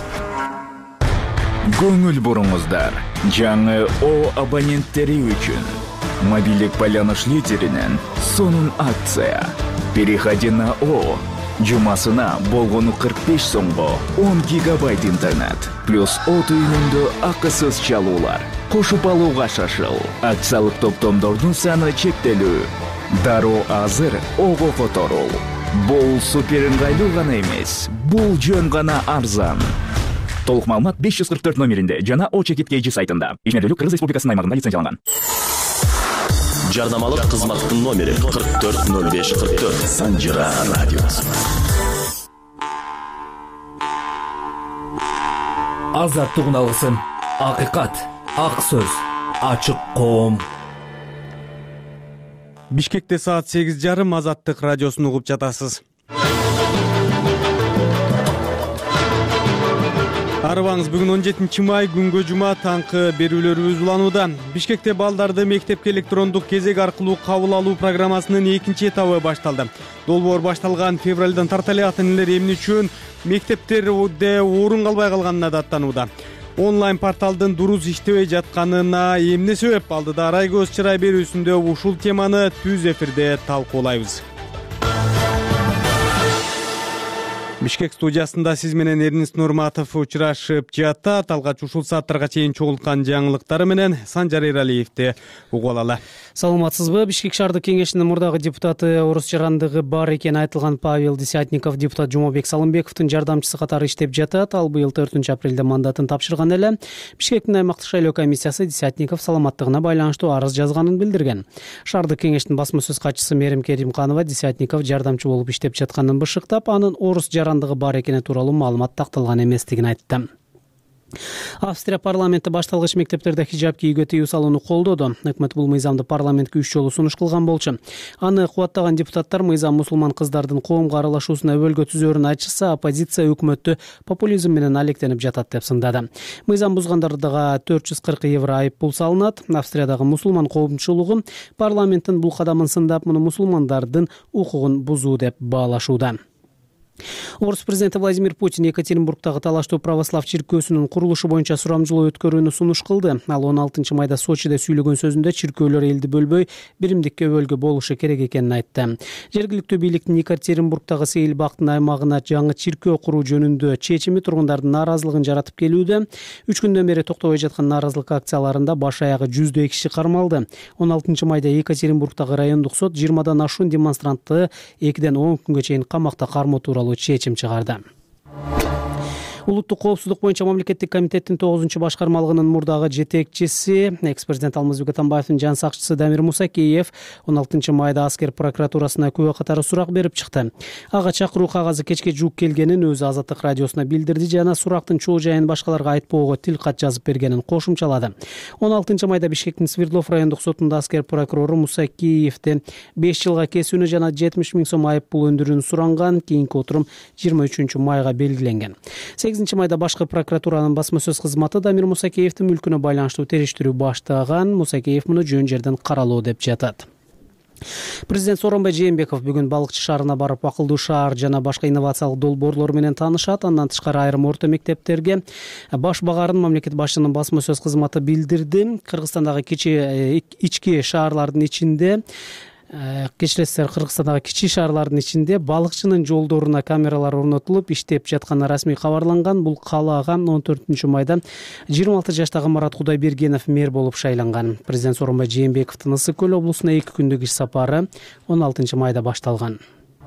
Көңүл буруңуздар. Жаңы О абоненттери үчүн мобилдик байланыш лидеринен сонун акция. Переходи на О Жумасына болгону кырк беш сомго он гигабайт интернет плюс от үйүнүндө акысыз чалуулар. Кошуп алууга шашыл. Акциялык топтомдордун саны чектелүү. Дароо азыр ого которул. Бул супер ыңгайлуу гана эмес, бул жөн гана арзан. Толук маалымат беш жүз кырк төрт номеринде жана о чекит kg сайтында. Ишмердүүлүк Кыргыз Республикасынын аймагында лицензияланган. Жарнамалык кызматтын номери кырк төрт ноль беш кырк төрт. Санжира радиосу. Азаттык алгысын. Акыйкат, ак сөз, ачык коом. Бишкекте саат сегиз жарым Азаттык радиосун угуп жатасыз. Арыбаңыз, бүгүн он жетинчи май күнгө жума таңкы берүүлөрүбүз уланууда. Бишкекте балдарды мектепке электрондук кезек аркылуу кабыл алуу программасынын экинчи этабы башталды. Долбоор башталган февралдан тарта эле ата энелер эмне үчүн мектептерде орун калбай калганына даттанууда. Онлайн порталдын дурус иштебей жатканына эмне себеп? Алдыда Арай көз чырай берүүсүндө ушул теманы түз эфирде талкуулайбыз. Бишкек студиясында сиз менен Эрнис Нурматов учурашып жатат. Алгач ушул сааттарга чейин чогулткан жаңылыктары менен Санжар Эралиевди угуп алалы. Саламатсызбы? Бишкек шаардык кеңешинин мурдагы депутаты, орус жарандыгы бар экени айтылган Павел Десятников депутат Жумабек Салымбековдун жардамчысы катары иштеп жатат. Ал быйыл төртүнчү апрелде мандатын тапшырган эле. Бишкектин аймактык шайлоо комиссиясы Десятников саламаттыгына байланыштуу арыз жазганын билдирген. Шаардык кеңештин басма сөз катчысы Мерим Керимканова Десятников жардамчы болуп иштеп жатканын бышыктап, анын орус жарандыгы бар экени тууралуу маалымат такталган эместигин айтты. Австрия парламенти башталгыч мектептерде хижап кийүүгө тыюу салууну колдоду. Өкмөт бул мыйзамды парламентке үч жолу сунуш кылган болчу. Аны кубаттаган депутаттар мыйзам мусулман кыздардын коомго аралашуусуна өбөлгө түзөөрүн айтышса, оппозиция өкмөттү популизм менен алектенип жатат деп сындады. Мыйзам бузгандардыга төрт жүз кырк евро айып пул салынат. Австриядагы мусулман коомчулугу парламенттин бул кадамын сындап, муну мусулмандардын укугун бузуу деп баалашууда. Орус президенти Владимир Путин Екатеринбургтагы талаштуу православ чиркөөсүнүн курулушу боюнча сурамжылоо өткөрүүнү сунуш кылды. Ал он алтынчы майда Сочиде сүйлөгөн сөзүндө чиркөөлөр элди бөлбөй, биримдикке өбөлгө болушу керек экенин айтты. Жергиликтүү бийликтин Екатеринбургтагы Сейилбактын аймагына жаңы чиркөө куруу жөнүндө чечими тургундардын нааразылыгын жаратып келүүдө. Үч күндөн бери токтобой жаткан нааразылык акцияларында баш аягы жүздөй киши кармалды. он алтынчы майда Екатеринбургтагы райондук сот жыйырмадан ашуун демонстрантты экиден он күнгө чейин камакта кармоо тууралуу чечим чыгарды. Улуттук коопсуздук боюнча мамлекеттик комитеттин тогузунчу башкармалыгынын мурдагы жетекчиси, экс-президент Алмазбек Атамбаевдин жан сакчысы Дамир Мусакеев он алтынчы майда аскер прокуратурасына күбө катары сурак берип чыкты. Ага чакыруу кагазы кечке жуук келгенин өзү Азаттык радиосуна билдирди жана сурактын чоо жайын башкаларга айтпоого тил кат жазып бергенин кошумчалады. он алтынчы майда Бишкектин Свердлов райондук сотунда аскер прокурору Мусакеевден беш жылга кесүүнү жана жетимиш миң сом айып пул өндүрүүнү суранган. Кийинки отурум жыйырма үчүнчү майга белгиленген. сегизинчи майда башкы прокуратуранын басма сөз кызматы Дамир Мусакеевдин мүлкүнө байланыштуу териштирүү баштаган. Мусакеев муну жөн жерден каралоо деп жатат. Президент Сооронбай Жээнбеков бүгүн Балыкчы шаарына барып акылдуу шаар жана башка инновациялык долбоорлор менен таанышат. Андан тышкары айрым орто мектептерге баш багарын мамлекет башчынын басма сөз кызматы билдирди. Кыргызстандагы кичи ички шаарлардын ичинде кечиресиздер, Кыргызстандагы кичи шаарлардын ичинде балыкчынын жолдоруна камералар орнотулуп иштеп жатканы расмий кабарланган. Бул калаага он төртүнчү майда жыйырма алты жаштагы Марат Кудайбергенов мэр болуп шайланган. Президент Сооронбай Жээнбековдун Ысык көл облусуна эки күндүк иш сапары он алтынчы майда башталган.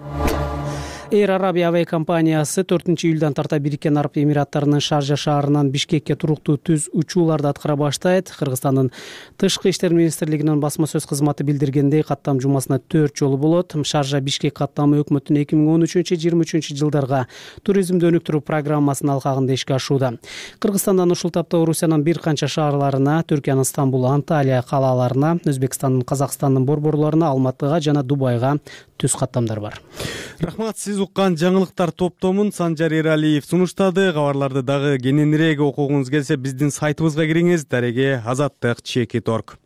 Эйр Арабия авиа компаниясы төртүнчү июлдан тарта Бириккен Араб Эмираттарынын Шаржа шаарынан Бишкекке туруктуу түз учууларды аткара баштайт. Кыргызстандын Тышкы иштер министрлигинин басма сөз кызматы билдиргендей, каттам жумасына төрт жолу болот. Шаржа Бишкек каттамы өкмөттүн эки миң он үчүнчү жыйырма үчүнчү жылдарга туризмди өнүктүрүү программасынын алкагында ишке ашууда. Кыргызстандан ушул тапта Орусиянын бир канча шаарларына, Түркиянын Стамбул, Анталия калааларына, Өзбекстандын, Казакстандын борборлоруна, Алматыга жана Дубайга түз каттамдар бар. Рахмат, сиз уккан жаңылыктар топтомун Санжар Эралиев сунуштады. Кабарларды дагы кененирээк окугуңуз келсе, биздин сайтыбызга кириңиз. Дареге азаттык чекит точка орг.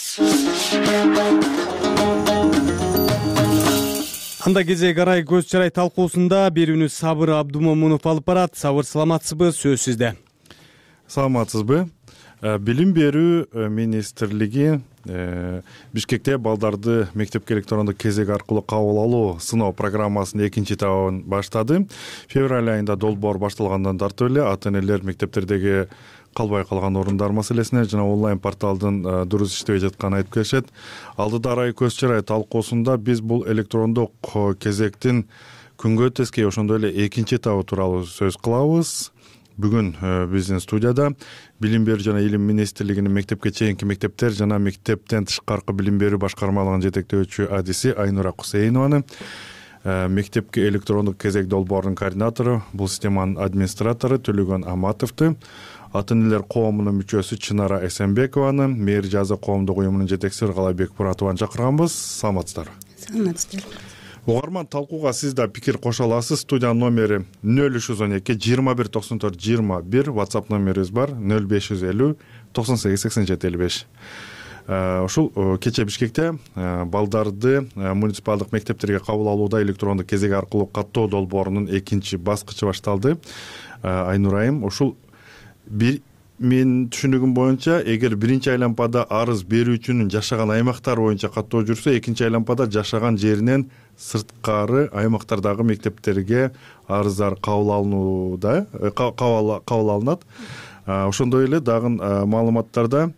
Анда кезек Арай көз чырай талкуусунда берүүнү Сабыр Абдумомунов алып барат. Сабыр, саламатсызбы? Сөз сизде. Саламатсызбы? Билим берүү министрлиги Бишкекте балдарды мектепке электрондук кезек аркылуу кабыл алуу сыноо программасынын экинчи этабын баштады. Февраль айында долбоор башталгандан тартып эле ата энелер мектептердеги калбай калган орундар маселесине жана онлайн порталдын дурус иштебей жатканын айтып келишет. Алдыдарай көз чарай талкуусунда биз бул электрондук кезектин күнгө тескей ошондой эле экинчи этабы тууралуу сөз кылабыз. Бүгүн биздин студияда Билим берүү жана илим министрлигинин мектепке чейинки мектептер жана мектептен тышкаркы билим берүү башкармалыгынын жетектөөчү адиси Айнура Кусейнованы, мектепке электрондук кезек долбоорунун координатору, бул системанын администратору Төлөгөн Аматовду, ата энелер коомунун мүчөсү Чынара Эсенбекованы, Мээр жаза коомдук уюмунун жетекчиси Ыргалайбек Муратованы чакырганбыз. Саламатсыздарбы? Саламатсыздар. Угарман, талкууга сиз да пикир кошо аласыз. Студиянын номери нөл үч жүз он эки жыйырма бир токсон төрт жыйырма бир, WhatsApp номерибиз бар нөл беш жүз элүү токсон сегиз сексен жети элүү беш. Ушул кече Бишкекте балдарды муниципалдык мектептерге кабыл алууда электрондук кезек аркылуу каттоо долбоорунун экинчи баскычы башталды. Айнурайым, ушул бир мен түшүнүгүм боюнча, эгер биринчи айлампада арыз берүүчүнүн жашаган аймактар боюнча каттоо жүрсө, экинчи айлампада жашаган жеринен сырткары аймактардагы мектептерге арыздар кабыл алынууда, кабыл алынат. Ошондой эле дагы маалыматтарда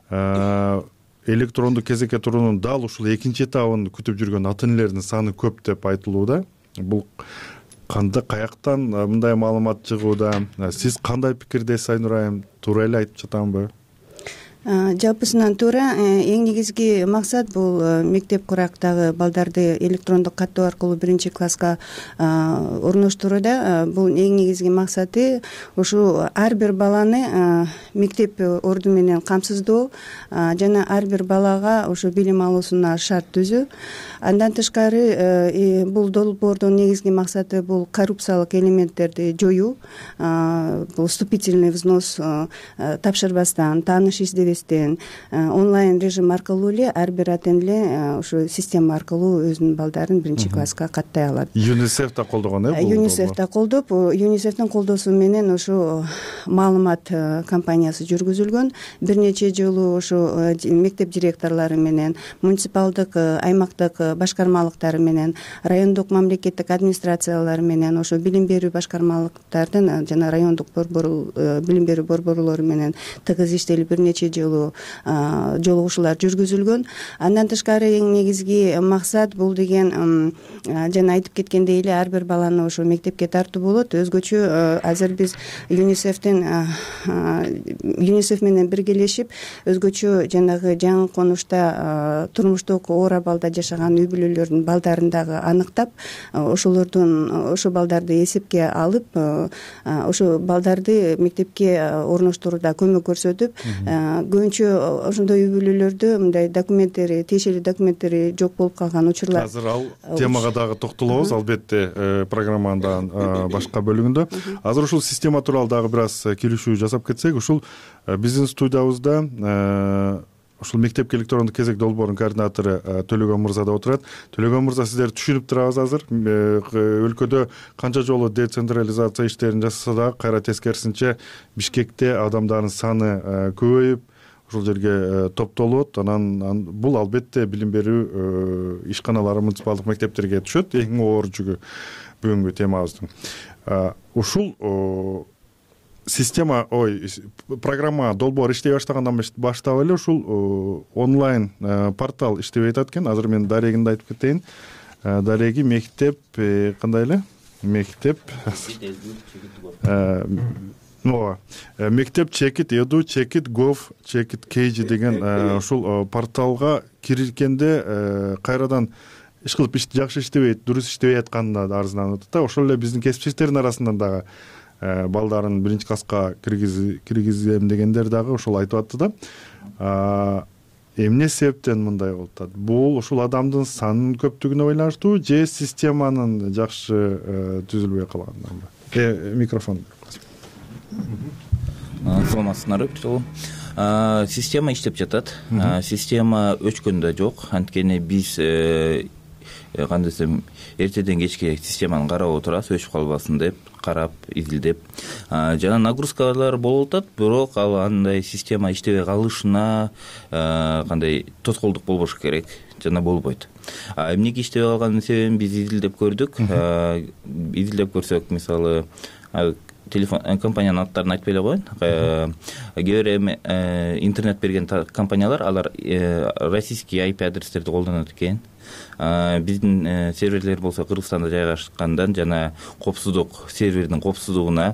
электрондук кезекке туруунун дал ушул экинчи этабын күтүп жүргөн ата энелердин саны көп деп айтылууда. Бул кандай, каяктан мындай маалымат чыгууда? Сиз кандай пикирдесиз, Айнурайым? Туура эле айтып жатамбы? Жалпысынан туура. Эң негизги максат бул мектеп курактагы балдарды электрондук каттоо аркылуу биринчи класска орноштурууда. Бул эң негизги максаты ушу ар бир баланы мектеп орду менен камсыздоо жана ар бир балага ушу билим алуусуна шарт түзүү. Андан тышкары бул долбоордун негизги максаты бул коррупциялык элементтерди жоюу. Бул вступительный взнос тапшырбастан, тааныш издебестен онлайн режим аркылуу эле ар бир ата эне ушу система аркылуу өзүнүн балдарын биринчи класска каттай алат. ЮНИСЕФ да колдогон, э? ЮНИСЕФ да колдоп, ЮНИСЕФтин колдоосу менен ушу маалымат кампаниясы жүргүзүлгөн. Бир нече жолу ушу мектеп директорлору менен, муниципалдык, аймактык башкармалыктары менен, райондук мамлекеттик администрациялар менен, ошо билим берүү башкармалыктардын жана райондук борбор билим берүү борборлору менен тыгыз иштелип бир нече жолу жолугушуулар жүргүзүлгөн. Андан тышкары эң негизги максат бул деген жана айтып кеткендей эле ар бир баланы ошо мектепке тартуу болот. Өзгөчө азыр биз ЮНИСЕФтин ЮНИСЕФ менен биргелешип өзгөчө жанагы жаңы конушта турмуштук оор абалда жашаган үй бүлөлөрдүн балдарын дагы аныктап, ошолордун ошо балдарды эсепке алып, ошо балдарды мектепке орноштурууда көмөк көрсөтүп, көбүнчө ошондой үй бүлөлөрдө мындай документтери, тиешелүү документтери жок болуп калган учурлар. Азыр ал темага дагы токтолобуз, албетте, программанын башка бөлүгүндө. Азыр ушул система тууралуу дагы бир аз келишүү жасап кетсек, ушул биздин студиябызда ушул мектепке электрондук кезек долбоорунун координатору Төлөгөн мырза да отурат. Төлөгөн мырза, сиздерди түшүнүп турабыз. Азыр өлкөдө канча жолу децентрализация иштерин жасаса дагы кайра тескерисинче Бишкекте адамдардын саны көбөйүп, ушул жерге топтолот. Анан бул албетте билим берүү ишканалары, муниципалдык мектептерге түшөт. Эң оор жүгү бүгүнкү темабыздын. Ушул система, ой, программа, долбоор иштей баштагандан баштап эле ушул онлайн портал иштебей атат экен. Азыр мен дарегинди айтып кетейин. Дареги мектеп кандай эле? Мектеп мектеп чекит эду чекит гов чекит кейжи деген ушул порталга киришкенде кайрадан иш кылып жакшы иштебейт, дурус иштебей атканына арызданып атат да. Ошол эле биздин кесипчилердин арасынан дагы балдарын биринчи класска киргизем дегендер дагы ошол айтып атты да. Эмне себептен мындай болуп атат? Бул ушул адамдын санынын көптүгүнө байланыштуу же системанын жакшы түзүлбөй калганынан? Э, микрофон. Саламатсыздарбы, Петро. Система иштеп жатат. Система өчкөн да жок. Анткени биз кандай десем эртеден кечке системаны карап отурабыз өчүп калбасын деп карап изилдеп жана нагрузкалар болуп атат, бирок ал андай система иштебей калышына кандай тоскоолдук болбош керек жана болбойт. Эмнеге иштебей калганын себебин биз изилдеп көрдүк. Изилдеп көрсөк, мисалы телефон компаниянын аттарын айтпай эле коеюн. Кээ бир интернет берген компаниялар алар российский ай пи адрестерди колдонот экен. Биздин серверлер болсо Кыргызстанда жайгашкандан жана коопсуздук сервердин коопсуздугуна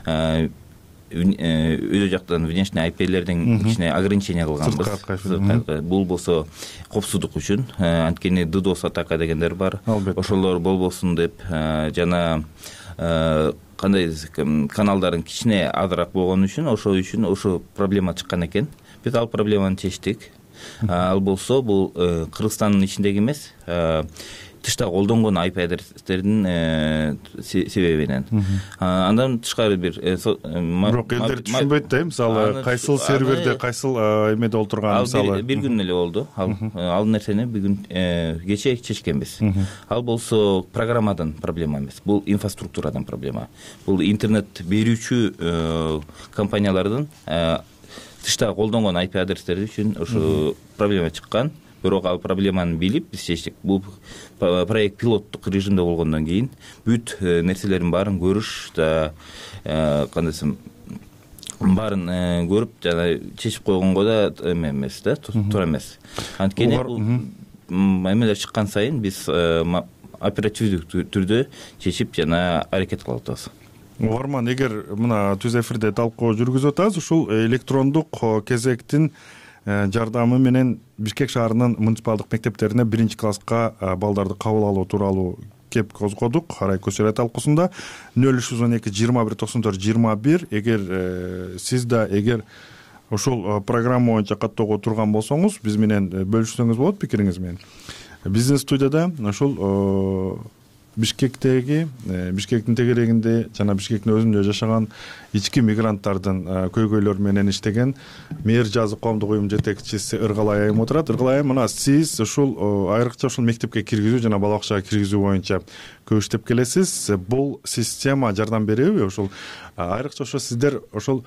өзү жактан внешний ай пилерден кичине ограничение кылганбыз. Бул болсо коопсуздук үчүн, анткени ддос атака дегендер бар. Ошолор болбосун деп жана кандай десек, каналдарын кичине азыраак болгон үчүн, ошол үчүн ошо проблема чыккан экен. Биз ал проблеманы чечтик. Ал болсо бул Кыргызстандын ичиндеги эмес, тышта колдонгон ай пи адрестердин себебинен. Андан тышкары бир бирок элдер түшүнбөйт да, мисалы кайсыл серверде, кайсыл эмеде олтурган, мисалы бир күн эле болду. Ал нерсени бүгүн кече чечкенбиз. Ал болсо программадан проблема эмес, бул инфраструктурадан проблема. Бул интернет берүүчү компаниялардын тышта колдонгон ай пи адрестери үчүн ошо проблема чыккан. Бирок ал проблеманы билип биз чечтик. Бул проект пилоттук режимде болгондон кийин бүт нерселердин баарын көрүш да кандай десем баарын көрүп жана чечип койгонго да эме эмес да, туура эмес. Анткени бул эмелер чыккан сайын биз оперативдүү түрдө чечип жана аракет кылып атабыз. Угарман, эгер мына түз эфирде талкуу жүргүзүп атабыз, ушул электрондук кезектин жардамы менен Бишкек шаарынын муниципалдык мектептерине биринчи класска балдарды кабыл алуу тууралуу кеп козгодук. Арай көчөрө талкуусунда нөл үч жүз он эки жыйырма бир токсон төрт жыйырма бир. Эгер сиз да эгер ушул программа боюнча каттоого турган болсоңуз, биз менен бөлүшсөңүз болот пикириңиз менен. Биздин студияда ушул Бишкектеги, Бишкектин тегерегинде жана Бишкектин өзүндө жашаган ички мигранттардын көйгөйлөрү менен иштеген Мээр жазык коомдук уюм жетекчиси Ыргалай айым отурат. Ыргалай айым, мына сиз ушул айрыкча ушул мектепке киргизүү жана бала бакчага киргизүү боюнча көп иштеп келесиз. Бул система жардам береби? Ушул айрыкча ошо сиздер ошол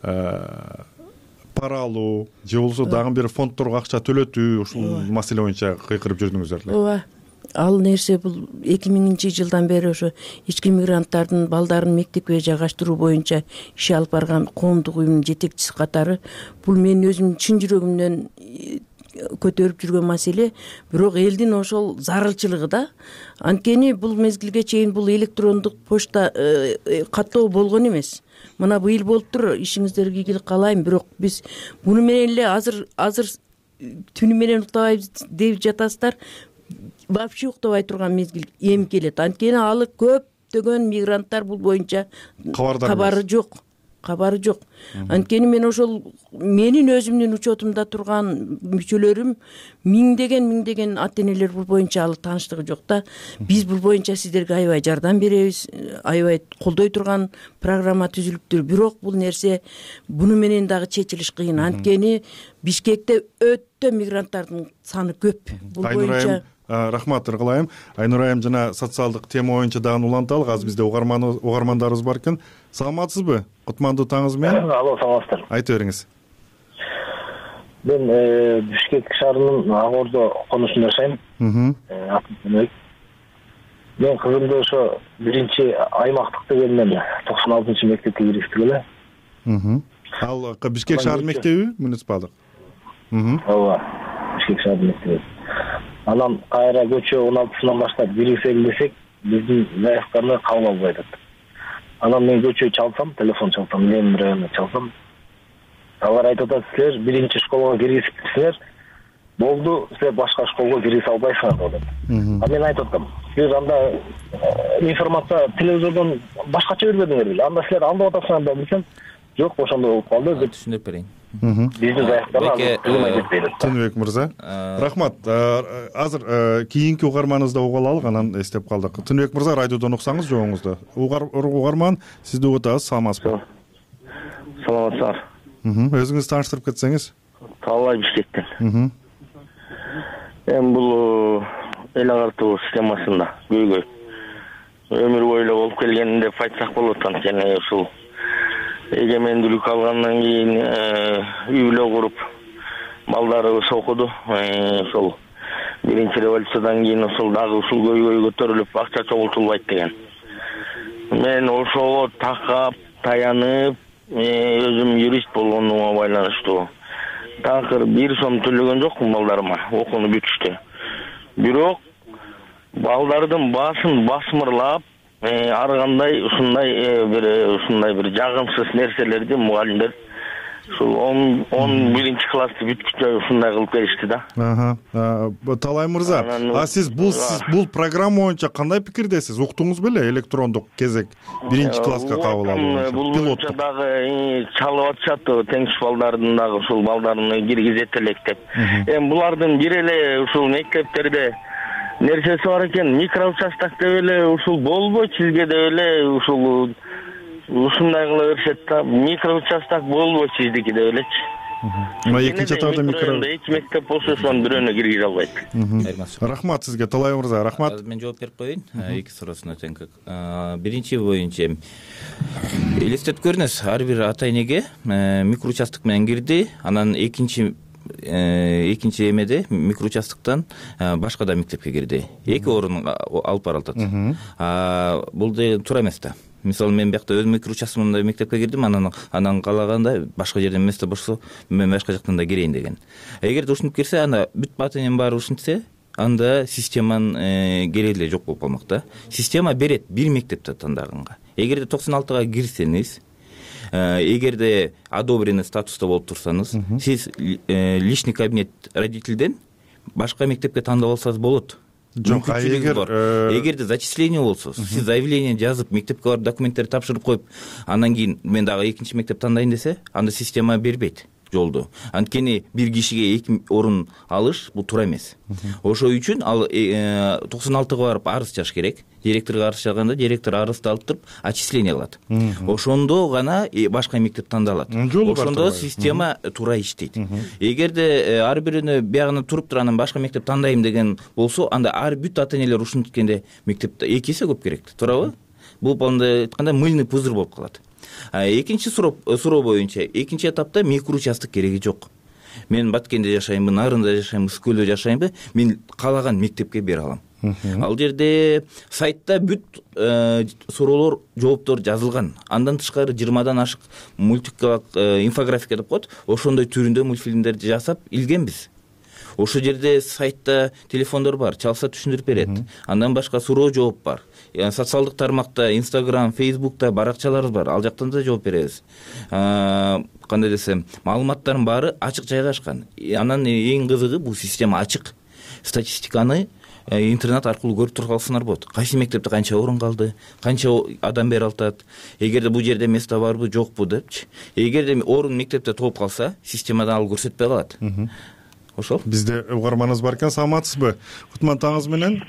пара алуу же болбосо дагы бир фондторго акча төлөтүү ушул маселе боюнча кыйкырып жүрдүңүздөр эле. Ооба. Ал нерсе бул эки миңинчи жылдан бери ошо ички мигранттардын балдарын мектепке жайгаштыруу боюнча иш алып барган коомдук уюмдун жетекчиси катары бул менин өзүмдүн чын жүрөгүмдөн көтөрүп жүргөн маселе, бирок элдин ошол зарылчылыгы да. Анткени бул мезгилге чейин бул электрондук почта каттоо болгон эмес. Мына быйыл болуптур, ишиңиздерге ийгилик каалайм, бирок биз муну менен эле азыр азыр түнү менен уктабайбыз деп жатасыздар. Вообще уктабай турган мезгил эми келет. Анткени алы көптөгөн мигранттар бул боюнча кабары жок. Кабары жок. Анткени мен ошол менин өзүмдүн учетумда турган мүчөлөрүм миңдеген миңдеген ата энелер бул боюнча алы тааныштыгы жок да. Биз бул боюнча сиздерге аябай жардам беребиз, аябай колдой турган программа түзүлүптүр. Бирок бул нерсе буну менен дагы чечилиш кыйын. Анткени Бишкекте өтө мигранттардын саны көп. Бул боюнча Рахмат, Ыргалайым. Айнур айым жана социалдык тема боюнча дагы уланталык. Азыр бизде угармандарыбыз бар экен. Саламатсызбы? Кутмандуу таңыңыз менен. Алло, саламатсыздар. Айта бериңиз. Мен Бишкек шаарынын Ак Ордо конусунда жашайм. Мен кызымды ошо биринчи аймактык дегенмен токсон алтынчы мектепке киргиздик эле. Ал Бишкек шаар мектеби муниципалдык? Ооба, Бишкек шаар мектеби. Анан кайра көчө он алтысынан баштап киргизели десек, биздин заявканы кабыл албай атат. Анан мен көчө чалсам, телефон чалсам, Ленин районуна чалсам, алар айтып атат, силер биринчи школага киргизиптирсиңер, болду, силер башка школго киргизе албайсыңар деп. А мен айтып атам, силер анда информация телевизордон башкача бербедиңер беле. Анда силер алдап атасыңар да билсем, жок, ошондой болуп калды деп түшүнүп берейин. Биздин заявканы түзмөй кетпейт. Тыныбек мырза. Рахмат. Азыр кийинки угарманыбызды угуп алалык, анан эстеп калдык. Тыныбек мырза, радиодон уксаңыз жоңуңузду. Угарман, сизди угуп атабыз. Саламатсызбы? Саламатсыздар. Өзүңүз тааныштырып кетсеңиз. Талай Бишкектен. Эми бул эл агартуу системасында көйгөй өмүр бою эле болуп келген деп айтсак болот анткени жана ушул эгемендүүлүк алгандан кийин үй бүлө куруп балдарыбыз окуду. Ошол биринчи революциядан кийин ошол дагы ушул көйгөй көтөрүлүп акча чогултулбайт деген. Мен ошого такап таянып, өзүм юрист болгонума байланыштуу такыр бир сом төлөгөн жокмун балдарыма, окууну бүтүштү. Бирок балдардын башын басмырлап, ар кандай ушундай бир ушундай бир жагымсыз нерселерди мугалимдер ушул он биринчи классты бүткүчө ушундай кылып беришти да. Талай мырза, а сиз бул бул программа боюнча кандай пикирдесиз? Уктуңуз беле электрондук кезек биринчи класска кабыл алуу? Бул боюнча дагы чалып атышат, теңиш балдардын дагы ушул балдарын киргизет элек деп. Эми булардын бир эле ушул мектептерде нерсеси бар экен, микроучасток деп эле ушул болбойт, сизге деп эле ушул ушундай кыла беришет да. Микроучасток болбойт сиздики деп элечи. Мына экинчи этапта микро эч мектеп болсо ошонун бирөөнө киргизе албайт. Рахмат сизге, Талай мырза, рахмат. Мен жооп берип коеюн эки суроосуна тең. Биринчи боюнча элестетип көрүңүз, ар бир ата энеге микроучасток менен кирди, анан экинчи экинчи эмеде микроучастоктон башка да мектепке кирди. Эки орун алып бара алат. Бул туура эмес да. Мисалы мен биякта өзүм микроучастокмда мектепке кирдим, анан анан каалаганда башка жерден место болсо мен башка жактан да кирейин деген. Эгерде ушинтип кирсе, анда бүт ата эненин баары ушинтсе, анда системанын кереги эле жок болуп калмак да. Система берет бир мектепти тандаганга. Эгерде токсон алтыга кирсеңиз, эгерде одобренный статуста болуп турсаңыз, сиз личный кабинет родительден башка мектепке тандап алсаңыз болот. Жок, а эгер эгерде зачисление болсо, сиз заявление жазып, мектепке барып документтерди тапшырып коюп, андан кийин мен дагы экинчи мектеп тандайын десе, анда система бербейт жолду. Анткени бир кишиге эки орун алыш бул туура эмес. Ошол үчүн ал токсон алтыга барып арыз жазыш керек. Директорго арыз жазганда директор арызды алып туруп отчисление кылат. Ошондо гана башка мектеп тандалат. Ошондо система туура иштейт. Эгерде ар биринө биягынан туруп туруп анан башка мектеп тандайм деген болсо, анда ар бүт ата энелер ушинткенде мектепте эки эсе көп керек, туурабы? Бул кандай айтканда мыльный пузырь болуп калат. Экинчи суроо боюнча, экинчи этапта микроучасток кереги жок. Мен Баткенде жашайынбы, Нарында жашайынбы, Скөлдө жашайынбы, мен каалаган мектепке бере алам. Ал жерде сайтта бүт суроолор, жооптор жазылган. Андан тышкары жыйырмадан ашык мультикалык инфографика деп коет, ошондой түрүндө мультфильмдерди жасап илгенбиз. Ошол жерде сайтта телефондор бар, чалса түшүндүрүп берет. Андан башка суроо жооп бар. Социалдык тармакта, Instagram, Facebook'та баракчаларыбыз бар. Ал жактан да жооп беребиз. Кандай десем, маалыматтардын баары ачык жайгашкан. Анан эң кызыгы бул система ачык. Статистиканы интернет аркылуу көрүп туруп алсаңар болот. Кайсы мектепте канча орун калды, канча адам бере алат, эгерде бул жерде место барбы, жокпу депчи. Эгерде орун мектепте толуп калса, системадан ал көрсөтпөй калат. Ошол. Бизде угарманыбыз бар экен, саламатсызбы? Кутман таңыңыз менен?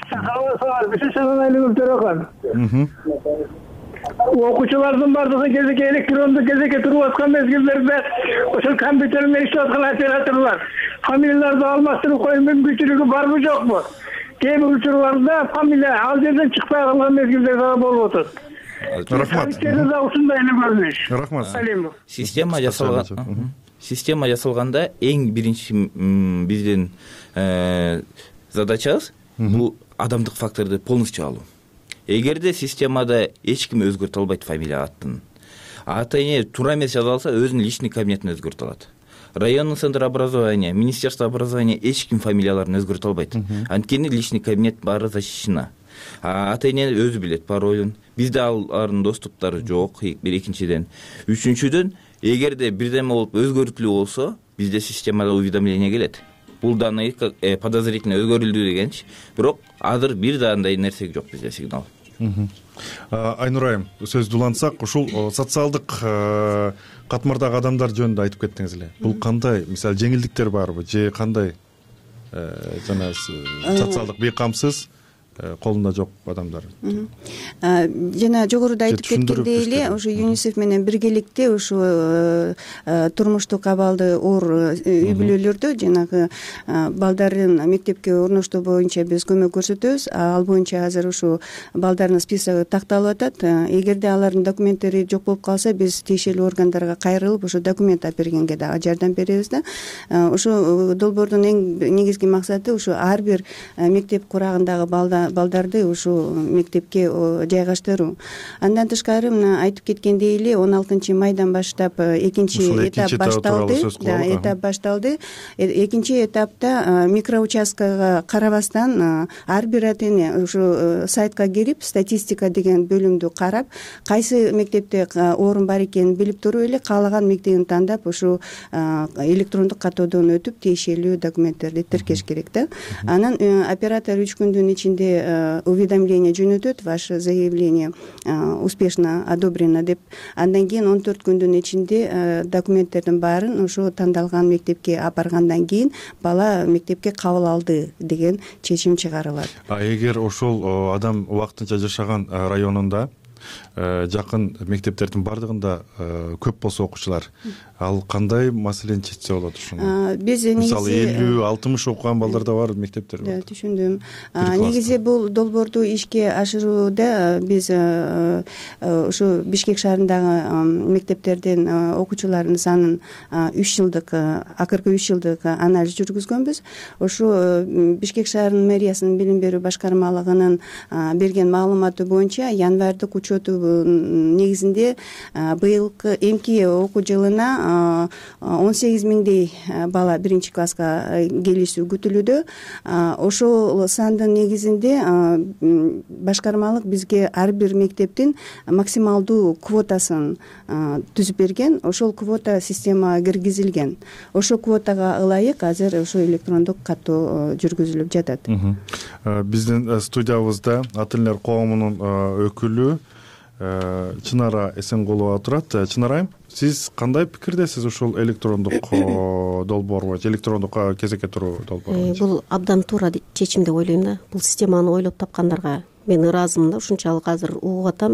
Окуучулардын баардыгы кезекке электрондук кезекке туруп аткан мезгилдерде ошол компьютер менен иштеп аткан операторлор фамилияларды алмаштырып коюу мүмкүнчүлүгү барбы жокпу? Кээ бир учурларда фамилия ал жерден чыкпай калган мезгилдер дагы болуп атат. Рахмат. Ушундай эле көрүнүш. Рахмат. Система жасалган. Система жасалганда эң биринчи биздин задачабыз бул адамдык факторду полностью алуу. Эгерде системада эч ким өзгөртө албайт фамилия атын, ата эне туура эмес жаза алса, өзүнүн личный кабинетин өзгөртө алат. Районный центр образования, министерство образования эч ким фамилияларын өзгөртө албайт. Анткени личный кабинет баары защищена. Ата эне өзү билет паролун. Бизде алардын доступтары жок, бир экинчиден. Үчүнчүдөн, эгерде бирдеме болуп өзгөртүлүү болсо, бизде системада уведомление келет. Бул данный подозрительно өзгөрүлдү дегенчи. Бирок азыр бир да андай нерсе жок бизде сигнал. Айнур айым, сөздү улантсак, ушул социалдык катмардагы адамдар жөнүндө айтып кеттиңиз эле. Бул кандай, мисалы, жеңилдиктер барбы же кандай жана социалдык бейкамсыз колунда жок адамдар. Жана жогоруда айтып кеткендей эле ушу ЮНИСЕФ менен биргеликте ушу турмуштук абалды оор үй бүлөлөрдө жанагы балдарын мектепке орноштоо боюнча биз көмөк көрсөтөбүз. Ал боюнча азыр ушу балдардын списоги такталып атат. Эгерде алардын документтери жок болуп калса, биз тиешелүү органдарга кайрылып ушу документ алып бергенге дагы жардам беребиз да. Ушу долбоордун эң негизги максаты ушу ар бир мектеп курагындагы балдарды ушу мектепке жайгаштыруу. Андан тышкары мына айтып кеткендей эле он алтынчы майдан баштап экинчи этап башталды. Этап башталды. Экинчи этапта микроучасткага карабастан ар бир ата эне ушу сайтка кирип, статистика деген бөлүмдү карап, кайсы мектепте орун бар экенин билип туруп эле каалаган мектебин тандап ушу электрондук катоодон өтүп тиешелүү документтерди тиркеш керек да. Анан оператор үч күндүн ичинде уведомление жөнөтөт, ваше заявление успешно одобрено деп. Андан кийин он төрт күндүн ичинде документтердин баарын ушу тандалган мектепке апаргандан кийин бала мектепке кабыл алды деген чечим чыгарылат. А эгер ошол адам убактынча жашаган районунда жакын мектептердин бардыгында көп болсо окуучулар, ал кандай маселени чечсе болот ушуну? Биз мисалы элүү алтымыш окуган балдар да бар мектептер бар. Түшүндүм. Негизи бул долбоорду ишке ашырууда биз ушу Бишкек шаарындагы мектептердин окуучуларынын санын үч жылдык, акыркы үч жылдык анализ жүргүзгөнбүз. Ушу Бишкек шаарынын мэриясынын билим берүү башкармалыгынын берген маалыматы боюнча январдык учету негизинде быйылкы эмки окуу жылына он сегиз миңдей бала биринчи класска келиши күтүлүүдө. Ошол сандын негизинде башкармалык бизге ар бир мектептин максималдуу квотасын түзүп берген. Ошол квота системага киргизилген. Ошол квотага ылайык азыр ошо электрондук катоо жүргүзүлүп жатат. Биздин студиябызда ата энелер коомунун өкүлү Чынара Эсенкулова турат. Чынара айым, сиз кандай пикирдесиз ушул электрондук долбоор боюнча, электрондук кезекке туруу долбоор боюнча? Бул абдан туура чечим деп ойлойм да. Бул системаны ойлоп тапкандарга мен ыраазымын да. Ушунчалык азыр угуп атам.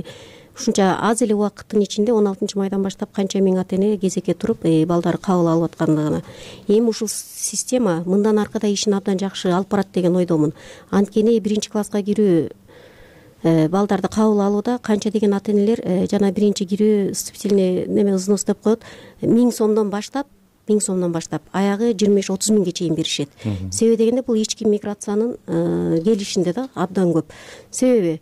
Ушунча аз эле убакыттын ичинде он алтынчы майдан баштап канча миң ата эне кезекке туруп балдары кабыл алып аткандыгына. Эми ушул система мындан аркада ишин абдан жакшы алып барат деген ойдомун. Анткени биринчи класска кирүү балдарды кабыл алууда канча деген ата энелер жана биринчи кирүү вступительный неме взнос деп коет, миң сомдон баштап миң сомдон баштап аягы жыйырма беш отуз миңге чейин беришет. Себеби дегенде бул ички миграциянын келишинде да абдан көп. Себеби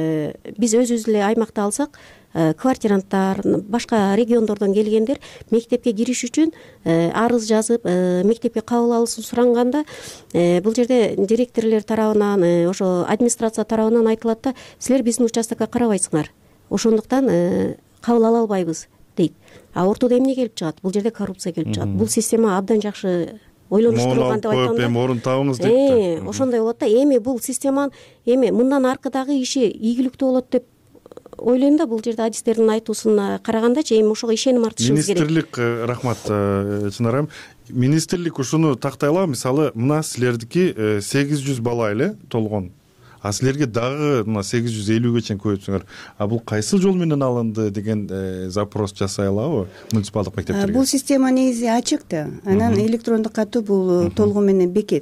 биз өзүбүз эле аймакты алсак, квартиранттар, башка региондордон келгендер мектепке кириш үчүн арыз жазып, мектепке кабыл алуусун суранганда, бул жерде директорлор тарабынан, ошо администрация тарабынан айтылат да, силер биздин участокко карабайсыңар, ошондуктан кабыл ала албайбыз дейт. А ортодо эмне келип чыгат? Бул жерде коррупция келип чыгат. Бул система абдан жакшы ойлонуштурулган деп айтам да. Эми орун табыңыз дейт да. Ошондой болот да. Эми бул системанын эми мындан аркадагы иши ийгиликтүү болот деп ойлойм да. Бул жерде адистердин айтуусуна карагандачы эми ошого ишеним артышыбыз керек. Министрлик, рахмат Чынара айым. Министрлик ушуну тактай алабы? Мисалы, мына силердики сегиз жүз бала эле толгон. А силерге дагы мына сегиз жүз элүүгө чейин көбөйтсөңөр, а бул кайсы жол менен алынды деген запрос жасай алабы муниципалдык мектептерге? Бул система негизи ачык да. Анан электрондук катуу бул толугу менен бекер.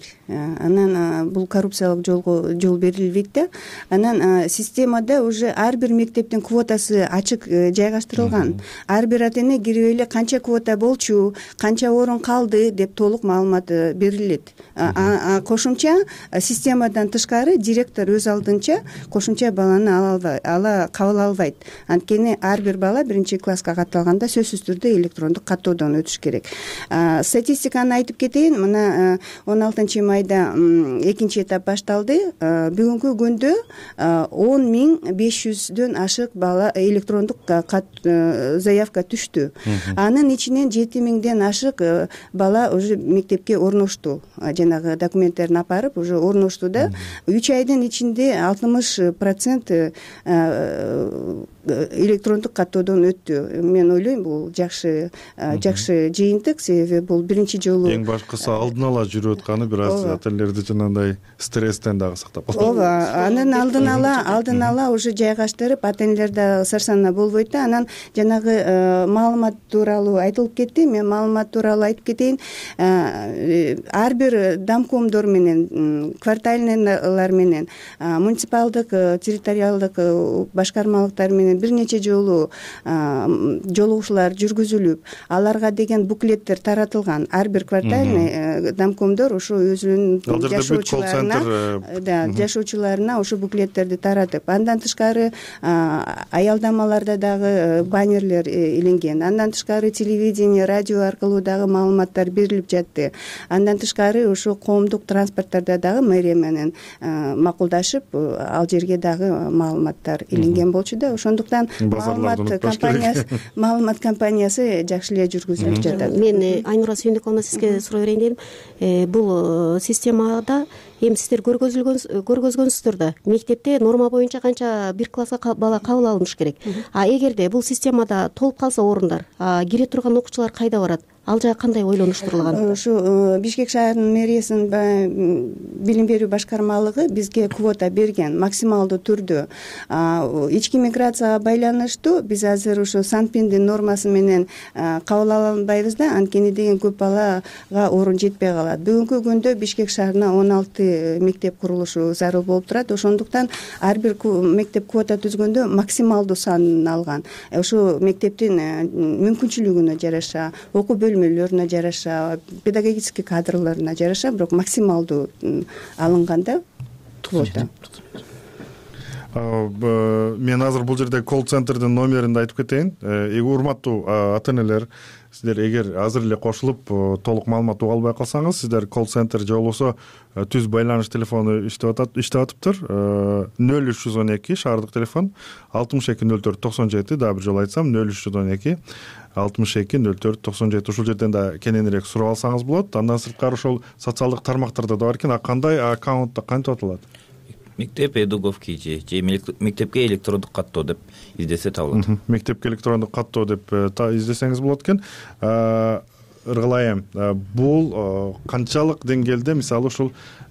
Анан бул коррупциялык жолго жол берилбейт да. Анан системада уже ар бир мектептин квотасы ачык жайгаштырылган. Ар бир ата эне кирип эле канча квота болчу, канча орун калды деп толук маалымат берилет. Кошумча системадан тышкары директор өз алдынча кошумча баланы ала ала кабыл албайт. Анткени ар бир бала биринчи класска катталганда сөзсүз түрдө электрондук каттоодон өтүш керек. Статистиканы айтып кетейин. Мына он алтынчы майда экинчи этап башталды. Бүгүнкү күндө он миң беш жүздөн ашык бала электрондук заявка түштү. Анын ичинен жети миңден ашык бала уже мектепке орношту. Жанагы документтерин апарып уже орношту да. үч айдын ичинде алтымыш процент электрондук каттоодон өттү. Мен ойлойм бул жакшы жакшы жыйынтык, себеби бул биринчи жолу эң башкысы алдын ала жүрүп атканы бир аз отеллерди жанагындай стресстен дагы сактап калат. ооба, анан алдын ала алдын ала уже жайгаштырып отеллер дагы сарсанаа болбойт да. Анан жанагы маалымат тууралуу айтылып кетти. Мен маалымат тууралуу айтып кетейин. Ар бир домкомдор менен, квартальныйлар менен, муниципалдык территориалдык башкармалыктар менен бир нече жолу жолугушуулар жүргүзүлүп, аларга деген буклеттер таратылган. Ар бир квартальный домкомдор ошо өзүнүн жашоочуларына да жашоочуларына ошо буклеттерди таратып, андан тышкары аялдамаларда дагы баннерлер иленген. Андан тышкары телевидение, радио аркылуу дагы маалыматтар берилип жатты. Андан тышкары ошо коомдук транспорттарда дагы мэрия менен макулдашып, ал жерге дагы маалыматтар иленген болчу да. Ошондуктан маалымат компаниясы маалымат компаниясы жакшы эле жүргүзүлүп жатат. Мен Айнура Сүйүндүковна сизге суроо берейин дедим. Бул системада эми сиздер көргөзгөнсүздөр да, мектепте норма боюнча канча бир класска бала кабыл алыныш керек. А эгерде бул системада толуп калса орундар, кире турган окуучулар кайда барат? Ал жагы кандай ойлонуштурулган? Ушу Бишкек шаарынын мэриесинин билим берүү башкармалыгы бизге квота берген, максималдуу түрдө. Ички миграцияга байланыштуу биз азыр ушу Санпиндин нормасы менен кабыл ала албайбыз да, анткени деген көп балага орун жетпей калат. Бүгүнкү күндө Бишкек шаарына он алты мектеп курулушу зарыл болуп турат. Ошондуктан ар бир мектеп квота түзгөндө максималдуу санын алган. Ошо мектептин мүмкүнчүлүгүнө жараша, окуу бөлмөлөрүнө жараша, педагогический кадрларына жараша, бирок максималдуу алынганда квота. Мен азыр бул жерде колл-центрдин номерин да айтып кетейин. Урматтуу ата-энелер, сиздер эгер азыр эле кошулуп толук маалымат уга албай калсаңыз, сиздер колл-центр же болбосо түз байланыш телефону иштеп атат, иштеп атыптыр. нөл үч жүз он эки шаардык телефон алтымыш эки нөл төрт токсон жети, дагы бир жолу айтсам нөл үч жүз он эки алтымыш эки нөл төрт токсон жети. Ушул жерден да кененирээк сурап алсаңыз болот. Андан сырткары ошол социалдык тармактарда да бар экен. А кандай аккаунтта кантип аталат? Мектеп эдуговки же же мектепке электрондук каттоо деп издесе табылат. Мектепке электрондук каттоо деп издесеңиз болот экен. Ыргылайым, бул канчалык деңгээлде мисалы ушул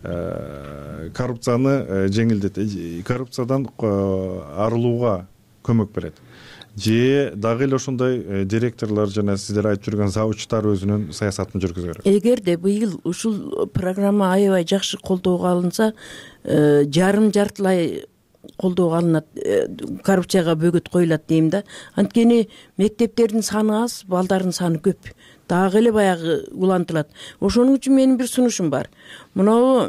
коррупцияны жеңилдетет, коррупциядан арылууга көмөк берет? Же дагы эле ошондой директорлор жана сиздер айтып жүргөн завучтар өзүнүн саясатын жүргүзө берет? Эгерде быйыл ушул программа аябай жакшы колдоого алынса, жарым жартылай колдоого алынат, коррупцияга бөгөт коюлат дейм да. Анткени мектептердин саны аз, балдардын саны көп. Дагы эле баягы улантылат. Ошонун үчүн менин бир сунушум бар. Мынабу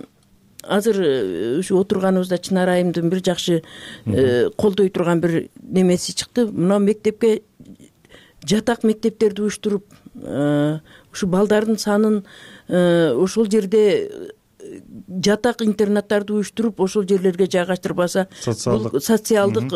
азыр ушу отурганыбызда Чынар айымдын бир жакшы колдой турган бир немеси чыкты. Мына мектепке жатак мектептерди уюштуруп, ушу балдардын санын ошол жерде жатак интернаттарды уюштуруп, ошол жерлерге жайгаштырбаса, социалдык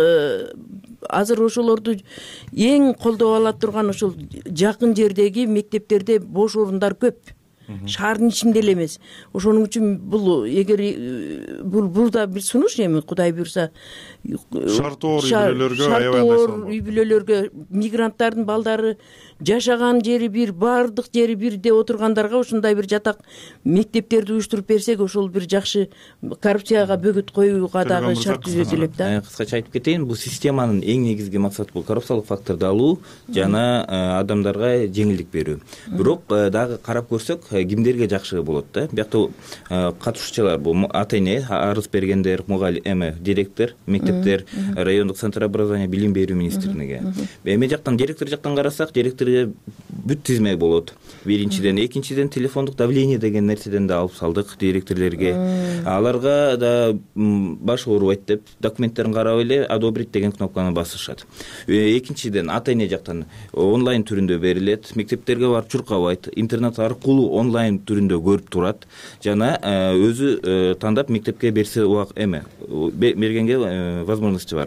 азыр ошолорду эң колдоп ала турган ошол жакын жердеги мектептерде бош орундар көп. Шаардын ичинде эле эмес. Ошонун үчүн бул эгер бул бул да бир сунуш эми, Кудай буйрса, шартоор үй бүлөлөргө аябай шартоор үй бүлөлөргө мигранттардын балдары жашаган жери бир, баардык жери бирде отургандарга ушундай бир жатак мектептерди уюштуруп берсек, ошол бир жакшы коррупцияга бөгөт коюуга дагы шарт түзөт элек да. Кыскача айтып кетейин, бул системанын эң негизги максаты бул коррупциялык факторду алуу жана адамдарга жеңилдик берүү. Бирок дагы карап көрсөк, кимдерге жакшы болот да? Биякта катышуучулар бул ата-эне, арыз бергендер, мугалим, эме директор, мектептер, райондук центр образования, билим берүү министрлиги. Эми жактан директор жактан карасак, директор бүт тизме болот. Биринчиден, экинчиден телефондук давление деген нерседен да алып салдык директорлорго. Аларга да баш оорубайт деп документтерин карап эле одобрить деген кнопканы басышат. Экинчиден, ата-эне жактан онлайн түрүндө берилет, мектептерге барып чуркабайт, интернет аркылуу онлайн түрүндө көрүп турат жана өзү тандап мектепке берсе убак эме бергенге возможности бар.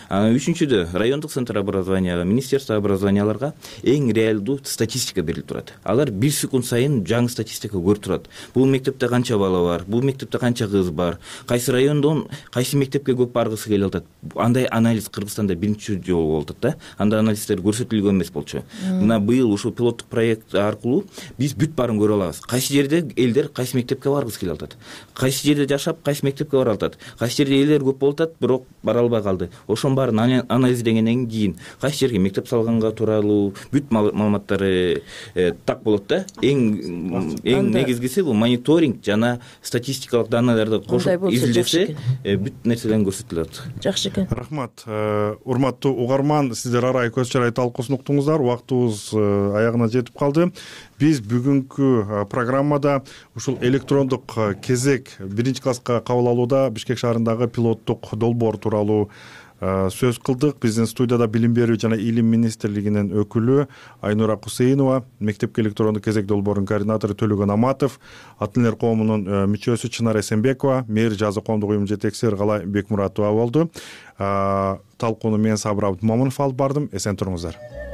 анан үчүнчүдө райондук центр образованияга, министерство образованияларга эң реалдуу статистика берилип турат. Алар бир секунд сайын жаңы статистика көрүп турат. Бул мектепте канча бала бар, бул мектепте канча кыз бар, кайсы райондон кайсы мектепке көп баргысы келип атат. Андай анализ Кыргызстанда биринчи жолу болуп атат да. Анда анализдер көрсөтүлгөн эмес болчу. Мына быйыл ушул пилоттук проект аркылуу биз бүт баарын көрө алабыз. Кайсы жерде элдер кайсы мектепке баргысы келип атат, кайсы жерде жашап кайсы мектепке бара алат, кайсы жерде элдер көп болуп атат, бирок бара албай калды. Ошонун баарын анализдегенден кийин кайсы жерге мектеп салганга тууралуу бүт маалыматтары так болот да. Эң эң негизгиси бул мониторинг жана статистикалык даналарды кошуп изилдесе бүт нерселер көрсөтүлөт. Жакшы экен. Рахмат. Урматтуу угарман, сиздер арай көз чарай талкуусын уктуңуздар. Убактыбыз аягына жетип калды. Биз бүгүнкү программада ушул электрондук кезек биринчи класска кабыл алууда Бишкек шаарындагы пилоттук долбоор тууралуу сөз кылдык. Биздин студияда билим берүү жана илим министрлигинин өкүлү Айнура Кусейнова, мектепке электрондук кезек долбоорунун координатору Төлөгөн Аматов, ата энелер коомунун мүчөсү Чынар Эсенбекова, мэр жазы коомдук уюмунун жетекчиси Эргала Бекмуратова болду. Талкууну мен Сабыр Абдымомунов алып бардым. Эсен туруңуздар.